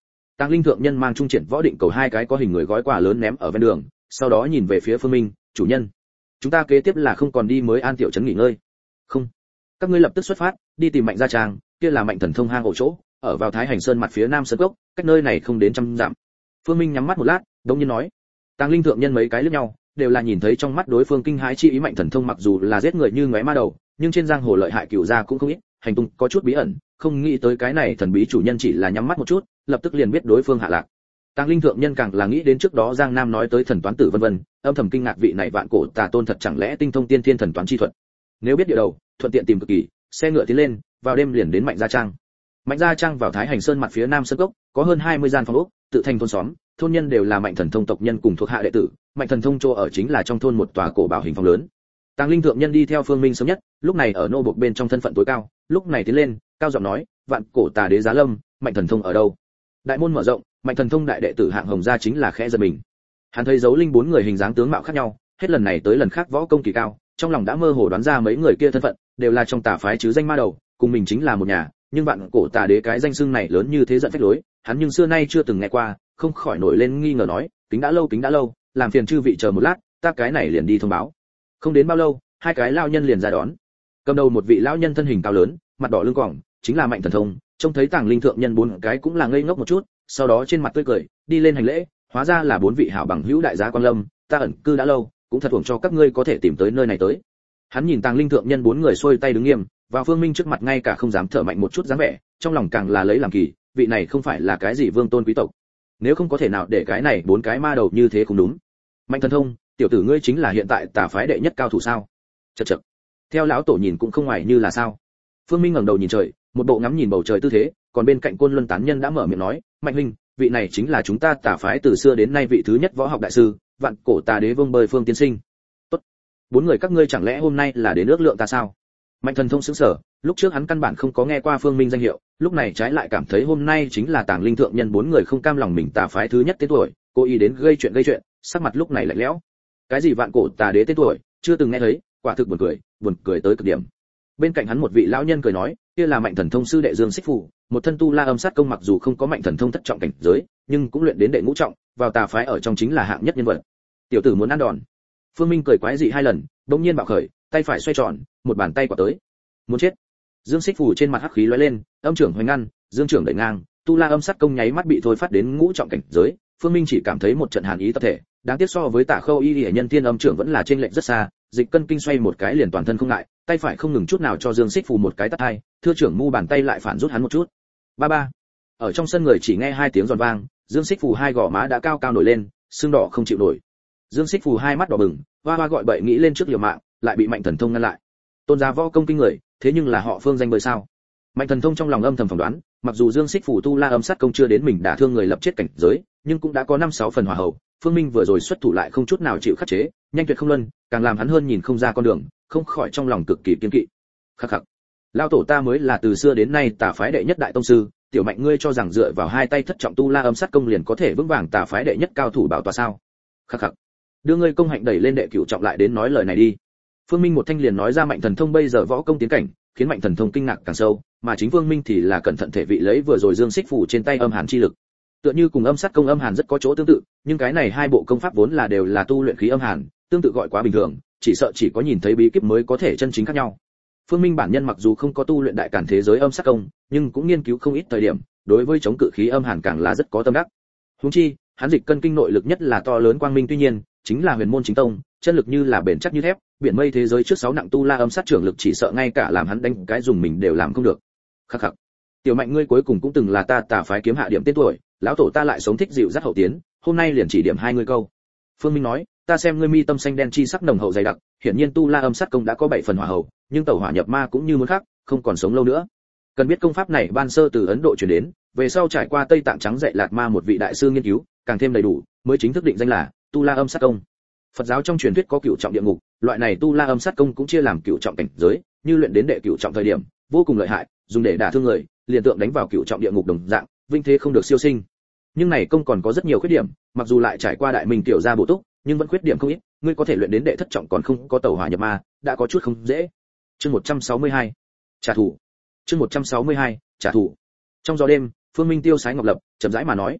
Tàng Linh thượng nhân mang trung triển võ định cầu hai cái có hình người gói quà lớn ném ở ven đường, sau đó nhìn về phía Phương Minh, chủ nhân, chúng ta kế tiếp là không còn đi mới An tiểu trấn nghỉ ngơi. Không, các ngươi lập tức xuất phát, đi tìm Mạnh gia trang, kia là Mạnh thần thông hang ổ chỗ, ở vào Thái Hành Sơn mặt phía nam sơn cốc, cách nơi này không đến 100 dặm. Phương Minh nhắm mắt một lát, đống nhiên nói. Tàng Linh thượng nhân mấy cái liếc nhau, đều là nhìn thấy trong mắt đối phương kinh hãi chi ý. Mạnh thần thông mặc dù là giết người như ngóe ma đầu, nhưng trên giang hồ lợi hại cửu gia cũng không ít, hành tung có chút bí ẩn, không nghĩ tới cái này thần bí chủ nhân chỉ là nhắm mắt một chút, lập tức liền biết đối phương hạ lạc. Tàng Linh thượng nhân càng là nghĩ đến trước đó Giang Nam nói tới thần toán tử vân vân, âm thầm kinh ngạc vị này vạn cổ tà tôn thật chẳng lẽ tinh thông tiên thiên thần toán chi thuật. Nếu biết địa đầu, thuận tiện tìm cực kỳ, xe ngựa tiến lên, vào đêm liền đến Mạnh gia trang. Mạnh gia trang vào Thái Hành Sơn mặt phía nam sơn cốc, có hơn 20 gian phòng ốc, tự thành thôn xóm, thôn nhân đều là Mạnh thần thông tộc nhân cùng thuộc hạ đệ tử, Mạnh thần thông chỗ ở chính là trong thôn một tòa cổ bảo hình phòng lớn. Tàng Linh thượng nhân đi theo Phương Minh sớm nhất, lúc này ở nô buộc bên trong thân phận tối cao, lúc này tiến lên, cao giọng nói, vạn cổ tà đế Giá Lâm, Mạnh thần thông ở đâu? Đại môn mở rộng, Mạnh thần thông đại đệ tử hạng hồng gia chính là khẽ giật mình. Hắn thấy dấu linh bốn người hình dáng tướng mạo khác nhau, hết lần này tới lần khác võ công kỳ cao, trong lòng đã mơ hồ đoán ra mấy người kia thân phận, đều là trong tà phái chứ danh ma đầu, cùng mình chính là một nhà, nhưng vạn cổ tà đế cái danh xưng này lớn như thế giận phách lối, hắn nhưng xưa nay chưa từng nghe qua, không khỏi nổi lên nghi ngờ nói, kính đã lâu, làm phiền chư vị chờ một lát, ta cái này liền đi thông báo. Không đến bao lâu, hai cái lão nhân liền ra đón. Cầm đầu một vị lão nhân thân hình cao lớn, mặt đỏ lưng còng, chính là Mạnh thần thông, trông thấy Tàng Linh thượng nhân bốn cái cũng là ngây ngốc một chút, sau đó trên mặt tươi cười, đi lên hành lễ, hóa ra là bốn vị hảo bằng hữu đại gia Quan Lâm, ta ẩn cư đã lâu, cũng thật uổng cho các ngươi có thể tìm tới nơi này tới. Hắn nhìn Tàng Linh thượng nhân bốn người xuôi tay đứng nghiêm, vào Phương Minh trước mặt ngay cả không dám thở mạnh một chút dáng vẻ, trong lòng càng là lấy làm kỳ, vị này không phải là cái gì vương tôn quý tộc, nếu không có thể nào để cái này bốn cái ma đầu như thế không đúng. Mạnh thần thông, tiểu tử ngươi chính là hiện tại tà phái đệ nhất cao thủ sao? Chậc chậc, theo lão tổ nhìn cũng không ngoài như là sao. Phương Minh ngẩng đầu nhìn trời, một bộ ngắm nhìn bầu trời tư thế, còn bên cạnh Côn Luân tán nhân đã mở miệng nói, Mạnh huynh, vị này chính là chúng ta tà phái từ xưa đến nay vị thứ nhất võ học đại sư, vạn cổ tà đế Vương Bơi Phương tiên sinh. Tốt, bốn người các ngươi chẳng lẽ hôm nay là đến ước lượng ta sao? Mạnh thần thông sững sờ, lúc trước hắn căn bản không có nghe qua Phương Minh danh hiệu, lúc này trái lại cảm thấy hôm nay chính là Tàng Linh thượng nhân bốn người không cam lòng mình tà phái thứ nhất tên tuổi, cố ý đến gây chuyện, sắc mặt lúc này lạnh lẽo. Cái gì vạn cổ tà đế tên tuổi, chưa từng nghe thấy, quả thực buồn cười tới cực điểm. Bên cạnh hắn một vị lão nhân cười nói, kia là Mạnh thần thông sư đệ Dương Xích Phủ, một thân tu la âm sát công mặc dù không có Mạnh thần thông thất trọng cảnh giới, nhưng cũng luyện đến đệ ngũ trọng, vào tà phái ở trong chính là hạng nhất nhân vật. Tiểu tử muốn ăn đòn. Phương Minh cười quái dị hai lần, bỗng nhiên bạo khởi, tay phải xoay tròn, một bàn tay quả tới. Muốn chết. Dương Xích Phủ trên mặt hắc khí lóe lên, âm trưởng hoành ngăn, dương trưởng đẩy ngang, tu la âm sát công nháy mắt bị thôi phát đến ngũ trọng cảnh giới. Phương Minh chỉ cảm thấy một trận hàn ý tập thể, đáng tiếc so với Tả Khâu Y Liễu nhân tiên âm trưởng vẫn là trên lệnh rất xa, dịch cân kinh xoay một cái liền toàn thân không ngại, tay phải không ngừng chút nào cho Dương Xích Phù một cái tát hai, thưa trưởng mu bàn tay lại phản rút hắn một chút. Ba ba. Ở trong sân người chỉ nghe hai tiếng giòn vang, Dương Xích Phù hai gò má đã cao cao nổi lên, sưng đỏ không chịu nổi. Dương Xích Phù hai mắt đỏ bừng, hoa hoa gọi bậy nghĩ lên trước liều mạng, lại bị Mạnh thần thông ngăn lại. Tôn gia võ công kinh người, thế nhưng là họ Phương danh bơi sao? Mạnh thần thông trong lòng âm thầm phỏng đoán, mặc dù Dương Xích Phù tu la âm sát công chưa đến mình đả thương người lập chết cảnh giới, nhưng cũng đã có 5-6 phần hòa hậu. Phương Minh vừa rồi xuất thủ lại không chút nào chịu khắc chế, nhanh tuyệt không luân, càng làm hắn hơn nhìn không ra con đường, không khỏi trong lòng cực kỳ kiên kỵ. Khắc khắc, lao tổ ta mới là từ xưa đến nay tà phái đệ nhất đại tông sư, tiểu Mạnh ngươi cho rằng dựa vào hai tay thất trọng tu la âm sát công liền có thể vững vàng tà phái đệ nhất cao thủ bảo tọa sao? Khắc khắc, đưa ngươi công hạnh đẩy lên đệ cửu trọng lại đến nói lời này đi. Phương Minh một thanh liền nói ra Mạnh thần thông bây giờ võ công tiến cảnh, khiến Mạnh thần thông kinh ngạc càng sâu, mà chính Phương Minh thì là cẩn thận thể vị lấy vừa rồi Dương Xích Phủ trên tay âm hàn chi lực. Tựa như cùng âm sát công âm hàn rất có chỗ tương tự, nhưng cái này hai bộ công pháp vốn là đều là tu luyện khí âm hàn, tương tự gọi quá bình thường, chỉ sợ chỉ có nhìn thấy bí kíp mới có thể chân chính khác nhau. Phương Minh bản nhân mặc dù không có tu luyện đại càn thế giới âm sát công, nhưng cũng nghiên cứu không ít thời điểm, đối với chống cự khí âm hàn càng là rất có tâm đắc. Huống chi, hắn dịch cân kinh nội lực nhất là to lớn quang minh, tuy nhiên, chính là huyền môn chính tông, chân lực như là bền chắc như thép, biển mây thế giới trước 6 nặng tu la âm sát trưởng lực chỉ sợ ngay cả làm hắn đánh cái dùng mình đều làm không được. Khắc khắc. Tiểu Mạnh ngươi cuối cùng cũng từng là ta tà phái kiếm hạ điểm tên tuổi, lão tổ ta lại sống thích dịu dắt hậu tiến, hôm nay liền chỉ điểm hai ngươi câu. Phương Minh nói, ta xem ngươi mi tâm xanh đen chi sắc nồng hậu dày đặc, hiển nhiên tu la âm sát công đã có 7 phần hỏa hậu, nhưng tẩu hỏa nhập ma cũng như muốn khác, không còn sống lâu nữa. Cần biết công pháp này ban sơ từ Ấn Độ truyền đến, về sau trải qua Tây Tạng trắng dạy Lạt Ma một vị đại sư nghiên cứu, càng thêm đầy đủ, mới chính thức định danh là tu la âm sát công. Phật giáo trong truyền thuyết có cửu trọng địa ngục, loại này tu la âm sát công cũng chia làm cửu trọng cảnh giới, như luyện đến đệ cửu trọng thời điểm, vô cùng lợi hại, dùng để đả thương người, liền tượng đánh vào cửu trọng địa ngục đồng dạng, vinh thế không được siêu sinh. Nhưng này công còn có rất nhiều khuyết điểm, mặc dù lại trải qua đại minh tiểu gia bổ túc, nhưng vẫn khuyết điểm không ít, ngươi có thể luyện đến đệ thất trọng còn không có tẩu hỏa nhập ma, đã có chút không dễ. Chương 162. Trả thù. Chương 162. Trả thù. Trong gió đêm, Phương Minh tiêu sái ngọc lập, chậm rãi mà nói,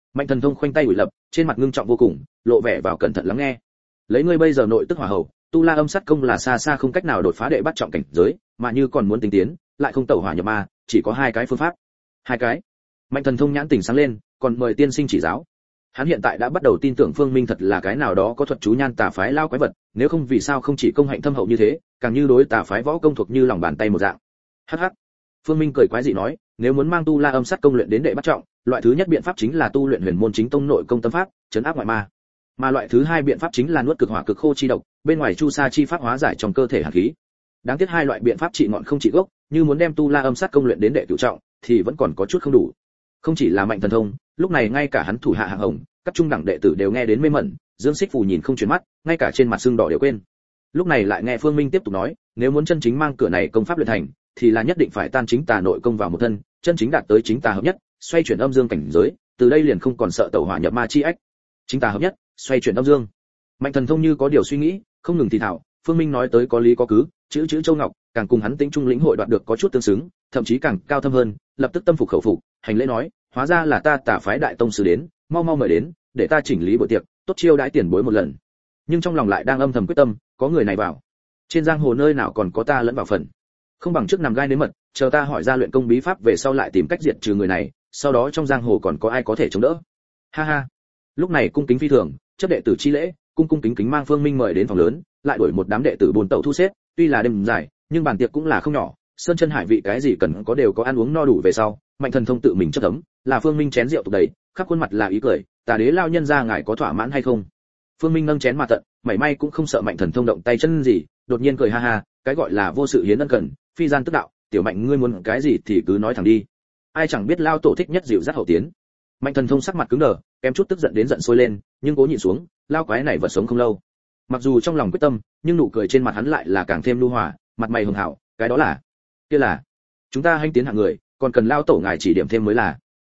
Mạnh Thần Thông khoanh tay ủy lập, trên mặt ngưng trọng vô cùng, lộ vẻ vào cẩn thận lắng nghe. Lấy ngươi bây giờ nội tức hỏa hầu, tu la âm sát công là xa xa không cách nào đột phá đệ bắt trọng cảnh giới, mà như còn muốn tinh tiến, lại không tẩu hỏa nhập ma, chỉ có hai cái phương pháp. Hai cái? Mạnh Thần Thông nhãn tỉnh sáng lên, còn mời tiên sinh chỉ giáo. Hắn hiện tại đã bắt đầu tin tưởng Phương Minh thật là cái nào đó có thuật chú nhan tà phái lao quái vật, nếu không vì sao không chỉ công hạnh thâm hậu như thế, càng như đối tà phái võ công thuộc như lòng bàn tay một dạng. Hắc hắc. Phương Minh cười quái dị nói, nếu muốn mang tu la âm sát công luyện đến đệ bắt trọng, loại thứ nhất biện pháp chính là tu luyện huyền môn chính tông nội công tâm pháp, trấn áp ngoại ma. Mà loại thứ hai biện pháp chính là nuốt cực hỏa cực khô chi độc, bên ngoài chu sa chi pháp hóa giải trong cơ thể hàn khí. Đáng tiếc hai loại biện pháp trị ngọn không trị gốc, như muốn đem tu la âm sát công luyện đến đệ cửu trọng, thì vẫn còn có chút không đủ. Không chỉ là Mạnh Thần Thông, lúc này ngay cả hắn thủ hạ hạng hồng, các trung đẳng đệ tử đều nghe đến mê mẩn, Dương Xích Phù nhìn không chuyển mắt, ngay cả trên mặt sưng đỏ đều quên. Lúc này lại nghe Phương Minh tiếp tục nói, nếu muốn chân chính mang cửa này công pháp luyện thành, thì là nhất định phải tan chính tà nội công vào một thân, chân chính đạt tới chính tà hợp nhất, xoay chuyển âm dương cảnh giới, từ đây liền không còn sợ tẩu hỏa nhập ma chi ách. Chính tà hợp nhất, xoay chuyển âm dương. Mạnh Thần Thông như có điều suy nghĩ, không ngừng thì thảo, Phương Minh nói tới có lý có cứ, chữ Châu Ngọc, càng cùng hắn tính trung lĩnh hội đoạt được có chút tương xứng, thậm chí càng cao thâm hơn, lập tức tâm phục khẩu phục, hành lễ nói, hóa ra là ta tà phái đại tông sư đến, mau mau mời đến, để ta chỉnh lý buổi tiệc, tốt chiêu đãi tiền bối một lần. Nhưng trong lòng lại đang âm thầm quyết tâm, có người này vào, trên giang hồ nơi nào còn có ta lẫn vào phần. Không bằng trước nằm gai nếm mật, chờ ta hỏi ra luyện công bí pháp về sau lại tìm cách diệt trừ người này, sau đó trong giang hồ còn có ai có thể chống đỡ. Ha ha. Lúc này cung kính phi thường, chấp đệ tử chi lễ, cung kính kính mang Phương Minh mời đến phòng lớn, lại đuổi một đám đệ tử buồn tẩu thu xếp, tuy là đêm dài, nhưng bàn tiệc cũng là không nhỏ, sơn chân hải vị cái gì cần có đều có ăn uống no đủ về sau, Mạnh Thần Thông tự mình chất ấm, là Phương Minh chén rượu tục đầy, khắp khuôn mặt là ý cười, tà đế lao nhân ra ngài có thỏa mãn hay không? Phương Minh nâng chén mà tận, mảy may cũng không sợ Mạnh Thần Thông động tay chân gì, đột nhiên cười ha ha, cái gọi là vô sự hiến ân cần, phi gian tức đạo, tiểu Mạnh ngươi muốn cái gì thì cứ nói thẳng đi. Ai chẳng biết lao tổ thích nhất dịu dắt hậu tiến. Mạnh Thần Thông sắc mặt cứng đờ, kém chút tức giận đến giận sôi lên, nhưng cố nhịn xuống, lao quái này vật sống không lâu. Mặc dù trong lòng quyết tâm, nhưng nụ cười trên mặt hắn lại là càng thêm nhu hòa, mặt mày hường hảo, cái đó là, kia là, chúng ta hanh tiến hạng người, còn cần lao tổ ngài chỉ điểm thêm mới là.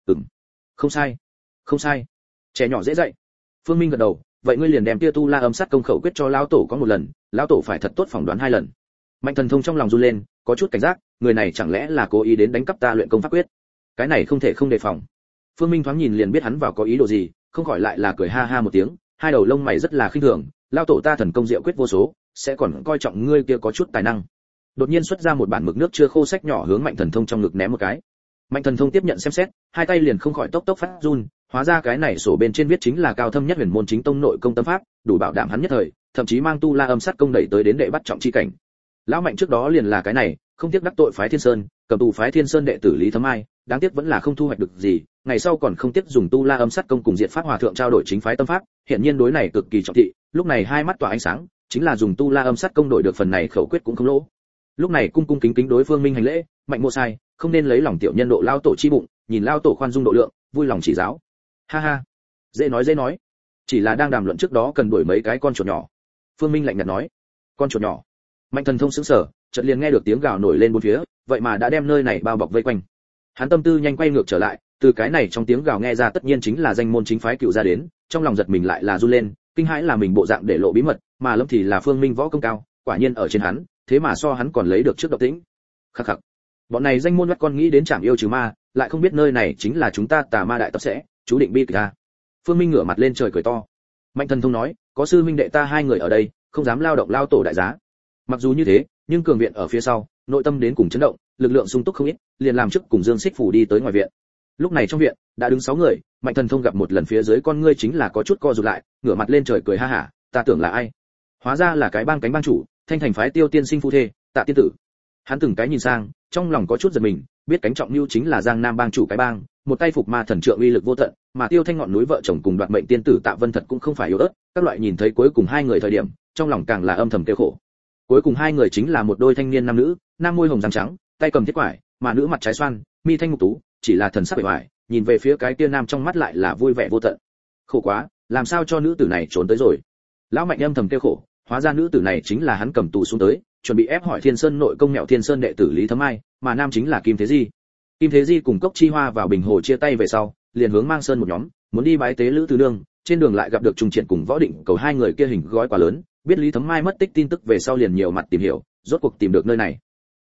Không sai, không sai, trẻ nhỏ dễ dạy. Phương Minh gật đầu, vậy ngươi liền đem kia tu la âm sát công khẩu quyết cho lao tổ có một lần, lao tổ phải thật tốt phỏng đoán hai lần. Mạnh Thần Thông trong lòng run lên, có chút cảnh giác, người này chẳng lẽ là cố ý đến đánh cắp ta luyện công pháp quyết? Cái này không thể không đề phòng. Phương Minh thoáng nhìn liền biết hắn vào có ý đồ gì, không khỏi lại là cười ha ha một tiếng, hai đầu lông mày rất là khinh thường, lao tổ ta thần công diệu quyết vô số, sẽ còn coi trọng ngươi kia có chút tài năng. Đột nhiên xuất ra một bản mực nước chưa khô sách nhỏ hướng Mạnh Thần Thông trong ngực ném một cái. Mạnh Thần Thông tiếp nhận xem xét, hai tay liền không khỏi tốc tốc phát run, hóa ra cái này sổ bên trên viết chính là cao thâm nhất huyền môn chính tông nội công tâm pháp, đủ bảo đảm hắn nhất thời, thậm chí mang tu la âm sát công đẩy tới đến đệ bắt trọng chi cảnh. Lão Mạnh trước đó liền là cái này, không tiếc đắc tội phái Thiên Sơn, cầm tù phái Thiên Sơn đệ tử Lý Thấm Ai, đáng tiếc vẫn là không thu hoạch được gì, ngày sau còn không tiếc dùng tu la âm sát công cùng diệt pháp hòa thượng trao đổi chính phái tâm pháp, hiện nhiên đối này cực kỳ trọng thị, lúc này hai mắt tỏa ánh sáng, chính là dùng tu la âm sát công đổi được phần này khẩu quyết cũng không lỗ. Lúc này cung kính đối Phương Minh hành lễ, Mạnh mô sai, không nên lấy lòng tiểu nhân độ lao tổ chi bụng, nhìn lao tổ khoan dung độ lượng, vui lòng chỉ giáo. Ha ha, dễ nói, chỉ là đang đàm luận trước đó cần đuổi mấy cái con chuột nhỏ. Phương Minh lạnh nhạt nói, con chuột nhỏ. Mạnh Thần Thông sững sờ, chợt liền nghe được tiếng gào nổi lên bốn phía, vậy mà đã đem nơi này bao bọc vây quanh. Hắn tâm tư nhanh quay ngược trở lại, từ cái này trong tiếng gào nghe ra tất nhiên chính là danh môn chính phái cựu gia đến, trong lòng giật mình lại là run lên, kinh hãi là mình bộ dạng để lộ bí mật, mà lâm thì là Phương Minh võ công cao, quả nhiên ở trên hắn, thế mà so hắn còn lấy được trước độc tĩnh. Khắc khắc. Bọn này danh môn bắt con nghĩ đến trảm yêu trừ ma, lại không biết nơi này chính là chúng ta tà ma đại tập sẽ, chú định bi kịch a. Phương Minh ngửa mặt lên trời cười to. Mạnh Thần Thông nói, có sư huynh đệ ta hai người ở đây, không dám lao động lao tổ đại giá. Mặc dù như thế, nhưng cường viện ở phía sau, nội tâm đến cùng chấn động, lực lượng sung túc không ít, liền làm trước cùng Dương Xích Phủ đi tới ngoài viện. Lúc này trong viện đã đứng 6 người, Mạnh Thần Thông gặp một lần phía dưới con ngươi chính là có chút co rụt lại, ngửa mặt lên trời cười ha hả, ta tưởng là ai? Hóa ra là cái bang cánh bang chủ, Thanh Thành phái Tiêu tiên sinh phu thê, Tạ tiên tử. Hắn từng cái nhìn sang, trong lòng có chút giật mình, biết cánh trọng lưu chính là Giang Nam bang chủ cái bang, một tay phục ma thần trượng uy lực vô tận, mà Tiêu Thanh ngọn núi vợ chồng cùng đoạt mệnh tiên tử Tạ Vân thật cũng không phải yếu ớt, các loại nhìn thấy cuối cùng hai người thời điểm, trong lòng càng là âm thầm tiêu khổ. Cuối cùng hai người chính là một đôi thanh niên nam nữ, nam môi hồng răng trắng, tay cầm thiết quải, mà nữ mặt trái xoan, mi thanh mục tú, chỉ là thần sắc bề ngoài, nhìn về phía cái kia nam trong mắt lại là vui vẻ vô tận. Khổ quá, làm sao cho nữ tử này trốn tới rồi? Lão Mạnh âm thầm tiêu khổ, hóa ra nữ tử này chính là hắn cầm tù xuống tới, chuẩn bị ép hỏi Thiên Sơn nội công mẹo Thiên Sơn đệ tử Lý Thấm Ai, mà nam chính là Kim Thế Di. Kim Thế Di cùng Cốc Chi Hoa vào Bình Hồ chia tay về sau, liền hướng Mang Sơn một nhóm, muốn đi bái tế Lữ Từ Nương, trên đường lại gặp được Trùng Triển cùng Võ Định Cầu hai người kia hình gói quá lớn, biết Lý Thấm Ai mất tích tin tức về sau liền nhiều mặt tìm hiểu, rốt cuộc tìm được nơi này.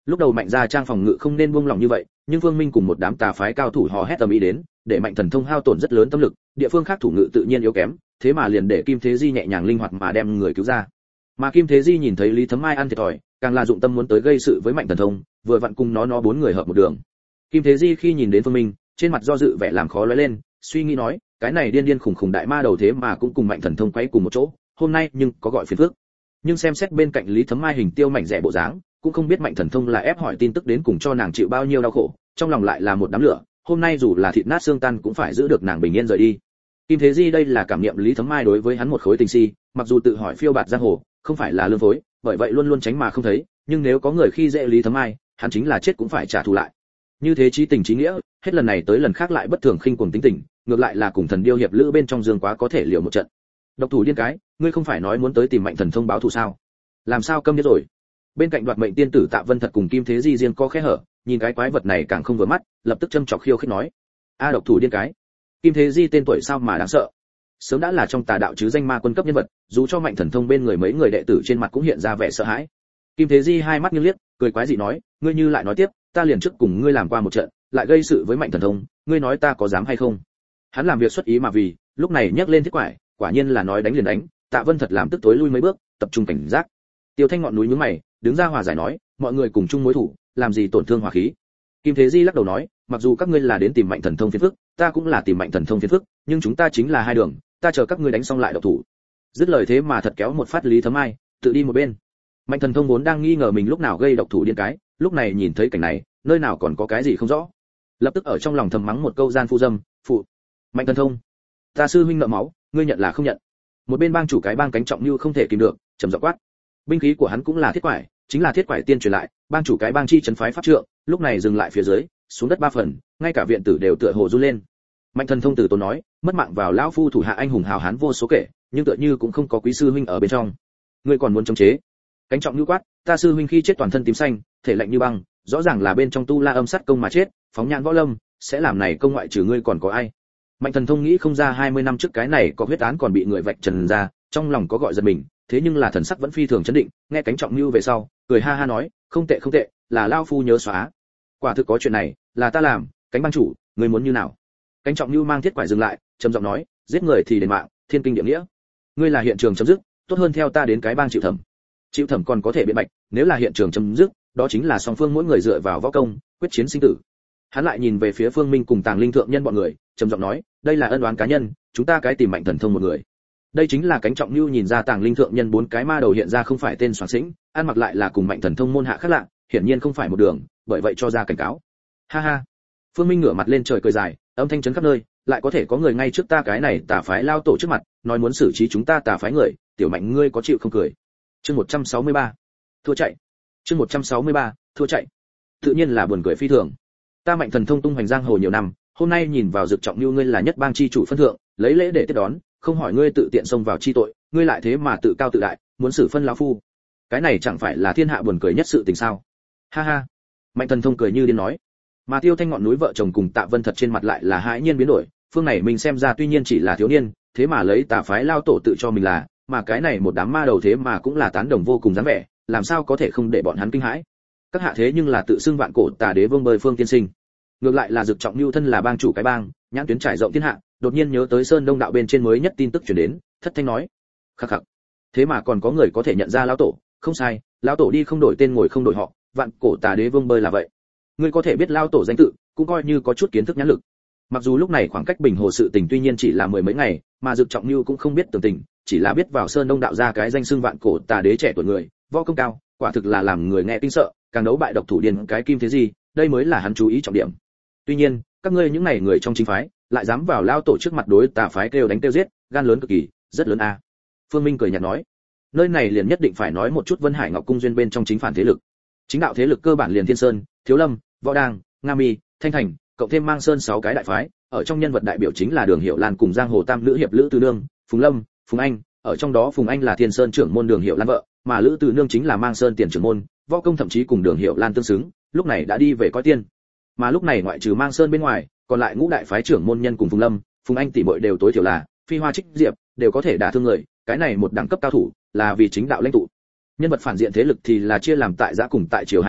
Lúc đầu Mạnh gia trang phòng ngự không nên buông lỏng như vậy, nhưng Vương Minh cùng một đám tà phái cao thủ hò hét ầm ĩ đến, để Mạnh Thần Thông hao tổn rất lớn tâm lực, địa phương khác thủ ngự tự nhiên yếu kém, thế mà liền để Kim Thế Di nhẹ nhàng linh hoạt mà đem người cứu ra. Mà Kim Thế Di nhìn thấy Lý Thấm Mai ăn thiệt thòi, càng là dụng tâm muốn tới gây sự với Mạnh Thần Thông, vừa vặn cùng nó bốn người hợp một đường. Kim Thế Di khi nhìn đến Vương Minh, trên mặt do dự vẻ làm khó lóe lên, suy nghĩ nói, cái này điên điên khủng khủng đại ma đầu thế mà cũng cùng Mạnh Thần Thông quấy cùng một chỗ, hôm nay nhưng có gọi phiền phức. Nhưng xem xét bên cạnh Lý Thấm Mai hình tiêu mảnh rẻ bộ dáng, cũng không biết Mạnh Thần Thông là ép hỏi tin tức đến cùng cho nàng chịu bao nhiêu đau khổ, trong lòng lại là một đám lửa, hôm nay dù là thịt nát xương tan cũng phải giữ được nàng bình yên rời đi. Kim Thế Di đây là cảm nghiệm Lý Thấm Mai đối với hắn một khối tình si, mặc dù tự hỏi phiêu bạt giang hồ, không phải là lương phối, bởi vậy luôn luôn tránh mà không thấy, nhưng nếu có người khi dễ Lý Thấm Mai, hắn chính là chết cũng phải trả thù lại. Như thế chí tình chí nghĩa, hết lần này tới lần khác lại bất thường khinh cuồng tính tình, ngược lại là cùng thần điêu hiệp lữ bên trong giường quá có thể liều một trận. Độc thủ điên cái, ngươi không phải nói muốn tới tìm Mạnh Thần Thông báo thù sao? Làm sao câm điếc rồi? Bên cạnh Đoạt Mệnh tiên tử Tạ Vân Thật cùng Kim Thế Di riêng có khe hở, nhìn cái quái vật này càng không vừa mắt, lập tức châm chọc khiêu khích nói: "A độc thủ điên cái, Kim Thế Di tên tuổi sao mà đáng sợ? Sớm đã là trong tà đạo chứ danh ma quân cấp nhân vật, dù cho Mạnh Thần Thông bên người mấy người đệ tử trên mặt cũng hiện ra vẻ sợ hãi." Kim Thế Di hai mắt nghiêng liếc, cười quái dị nói: "Ngươi như lại nói tiếp, ta liền trước cùng ngươi làm qua một trận, lại gây sự với Mạnh Thần Thông, ngươi nói ta có dám hay không?" Hắn làm việc xuất ý mà vì, lúc này nhắc lên thiết quải, quả nhiên là nói đánh liền đánh, Tạ Vân Thật làm tức tối lui mấy bước, tập trung cảnh giác. Tiêu Thanh ngọn núi nhướng mày, đứng ra hòa giải nói, mọi người cùng chung mối thủ, làm gì tổn thương hòa khí. Kim Thế Di lắc đầu nói, mặc dù các ngươi là đến tìm Mạnh Thần Thông phiền phức, ta cũng là tìm Mạnh Thần Thông phiền phức, nhưng chúng ta chính là hai đường, ta chờ các ngươi đánh xong lại độc thủ. Dứt lời thế mà thật kéo một phát Lý Thấm Mai, tự đi một bên. Mạnh Thần Thông vốn đang nghi ngờ mình lúc nào gây độc thủ điên cái, lúc này nhìn thấy cảnh này, nơi nào còn có cái gì không rõ. Lập tức ở trong lòng thầm mắng một câu gian phu dâm, phụ. Mạnh Thần Thông, ta sư huynh nợ máu, ngươi nhận là không nhận. Một bên bang chủ cái bang Cánh Trọng Như không thể kìm được, trầm giọng quát. Binh khí của hắn cũng là thiết quải, chính là thiết quải tiên truyền lại, bang chủ cái bang chi trấn phái pháp trượng, lúc này dừng lại phía dưới, xuống đất ba phần, ngay cả viện tử đều tựa hồ run lên. Mạnh Thần Thông từ tốn nói, mất mạng vào lão phu thủ hạ anh hùng hào hán vô số kể, nhưng tựa như cũng không có quý sư huynh ở bên trong. Ngươi còn muốn chống chế? Cánh Trọng Như quát, ta sư huynh khi chết toàn thân tím xanh, thể lạnh như băng, rõ ràng là bên trong tu la âm sát công mà chết, phóng nhãn võ lâm, sẽ làm này công ngoại trừ ngươi còn có ai? Mạnh Thần Thông nghĩ không ra 20 năm trước cái này có huyết án còn bị người vạch trần ra, trong lòng có gọi giật mình, thế nhưng là thần sắc vẫn phi thường chấn định, nghe Cánh Trọng Như về sau, cười ha ha nói, không tệ không tệ, là lão phu nhớ xóa. Quả thực có chuyện này, là ta làm, Cánh bang chủ, ngươi muốn như nào? Cánh Trọng Như mang thiết quải dừng lại, trầm giọng nói, giết người thì đền mạng, thiên kinh địa nghĩa. Ngươi là hiện trường chấm dứt, tốt hơn theo ta đến cái bang chịu thẩm. Chịu thẩm còn có thể biện bạch, nếu là hiện trường chấm dứt, đó chính là song phương mỗi người dựa vào võ công, quyết chiến sinh tử. Hắn lại nhìn về phía Phương Minh cùng Tàng Linh thượng nhân bọn người, trầm giọng nói, đây là ân oán cá nhân, chúng ta cái tìm Mạnh Thần Thông một người. Đây chính là Cánh Trọng Như nhìn ra Tàng Linh thượng nhân bốn cái ma đầu hiện ra không phải tên soạn sĩnh, ăn mặc lại là cùng Mạnh Thần Thông môn hạ khác lạ, hiển nhiên không phải một đường, bởi vậy cho ra cảnh cáo. Ha ha. Phương Minh ngửa mặt lên trời cười dài, âm thanh chấn khắp nơi, lại có thể có người ngay trước ta cái này tà phái lao tổ trước mặt, nói muốn xử trí chúng ta tà phái người, tiểu Mạnh ngươi có chịu không cười. Chương 163. Thua chạy. Chương 163. Thua chạy. Tự nhiên là buồn cười phi thường. Ta Mạnh Thần Thông tung hoành giang hồ nhiều năm, hôm nay nhìn vào Dực Trọng Như ngươi là nhất bang chi chủ phân thượng, lấy lễ để tiếp đón, không hỏi ngươi tự tiện xông vào chi tội, ngươi lại thế mà tự cao tự đại, muốn xử phân lão phu. Cái này chẳng phải là thiên hạ buồn cười nhất sự tình sao? Ha ha. Mạnh Thần Thông cười như điên nói. Mà Tiêu Thanh ngọn núi vợ chồng cùng Tạ Vân Thật trên mặt lại là hãi nhiên biến đổi, phương này mình xem ra tuy nhiên chỉ là thiếu niên, thế mà lấy tà phái lao tổ tự cho mình là, mà cái này một đám ma đầu thế mà cũng là tán đồng vô cùng dáng vẻ, làm sao có thể không để bọn hắn kinh hãi. Các hạ thế nhưng là tự xưng vạn cổ tà đế vương bơi phương tiên sinh. Ngược lại là Dực Trọng Như thân là bang chủ cái bang, nhãn tuyến trải rộng thiên hạ, đột nhiên nhớ tới Sơn Đông đạo bên trên mới nhất tin tức truyền đến, thất thanh nói: "Khắc khắc, thế mà còn có người có thể nhận ra lão tổ, không sai, lão tổ đi không đổi tên ngồi không đổi họ, vạn cổ tà đế vương bơi là vậy. Ngươi có thể biết lão tổ danh tự, cũng coi như có chút kiến thức nhãn lực." Mặc dù lúc này khoảng cách Bình Hồ sự tình tuy nhiên chỉ là mười mấy ngày, mà Dực Trọng Như cũng không biết tường tình, chỉ là biết vào Sơn Đông đạo ra cái danh xưng vạn cổ tà đế trẻ tuổi người, võ công cao, quả thực là làm người nghe kinh sợ, càng đấu bại độc thủ điên cái Kim Thế Di, đây mới là hắn chú ý trọng điểm. Tuy nhiên, các ngươi những này người trong chính phái, lại dám vào lao tổ trước mặt đối tà phái kêu đánh kêu giết, gan lớn cực kỳ, rất lớn a. Phương Minh cười nhạt nói, nơi này liền nhất định phải nói một chút Vân Hải Ngọc cung duyên bên trong chính phản thế lực. Chính đạo thế lực cơ bản liền Thiên Sơn, Thiếu Lâm, Võ Đang, Nga Mi, Thanh Thành, cộng thêm Mang Sơn 6 cái đại phái, ở trong nhân vật đại biểu chính là Đường Hiệu Lan cùng giang hồ tam nữ hiệp Lữ Từ Nương, Phùng Lâm, Phùng Anh, ở trong đó Phùng Anh là Thiên Sơn trưởng môn Đường Hiệu Lan vợ, mà Lữ Từ Nương chính là Mang Sơn tiền trưởng môn, võ công thậm chí cùng Đường Hiệu Lan tương xứng, lúc này đã đi về coi tiên. Mà lúc này ngoại trừ Mang Sơn bên ngoài, còn lại ngũ đại phái trưởng môn nhân cùng Phùng Lâm, Phùng Anh tỷ muội đều tối thiểu là phi hoa trích diệp, đều có thể đả thương người, cái này một đẳng cấp cao thủ, là vì chính đạo lãnh tụ. Nhân vật phản diện thế lực thì là chia làm tại giã cùng tại triều hai phái,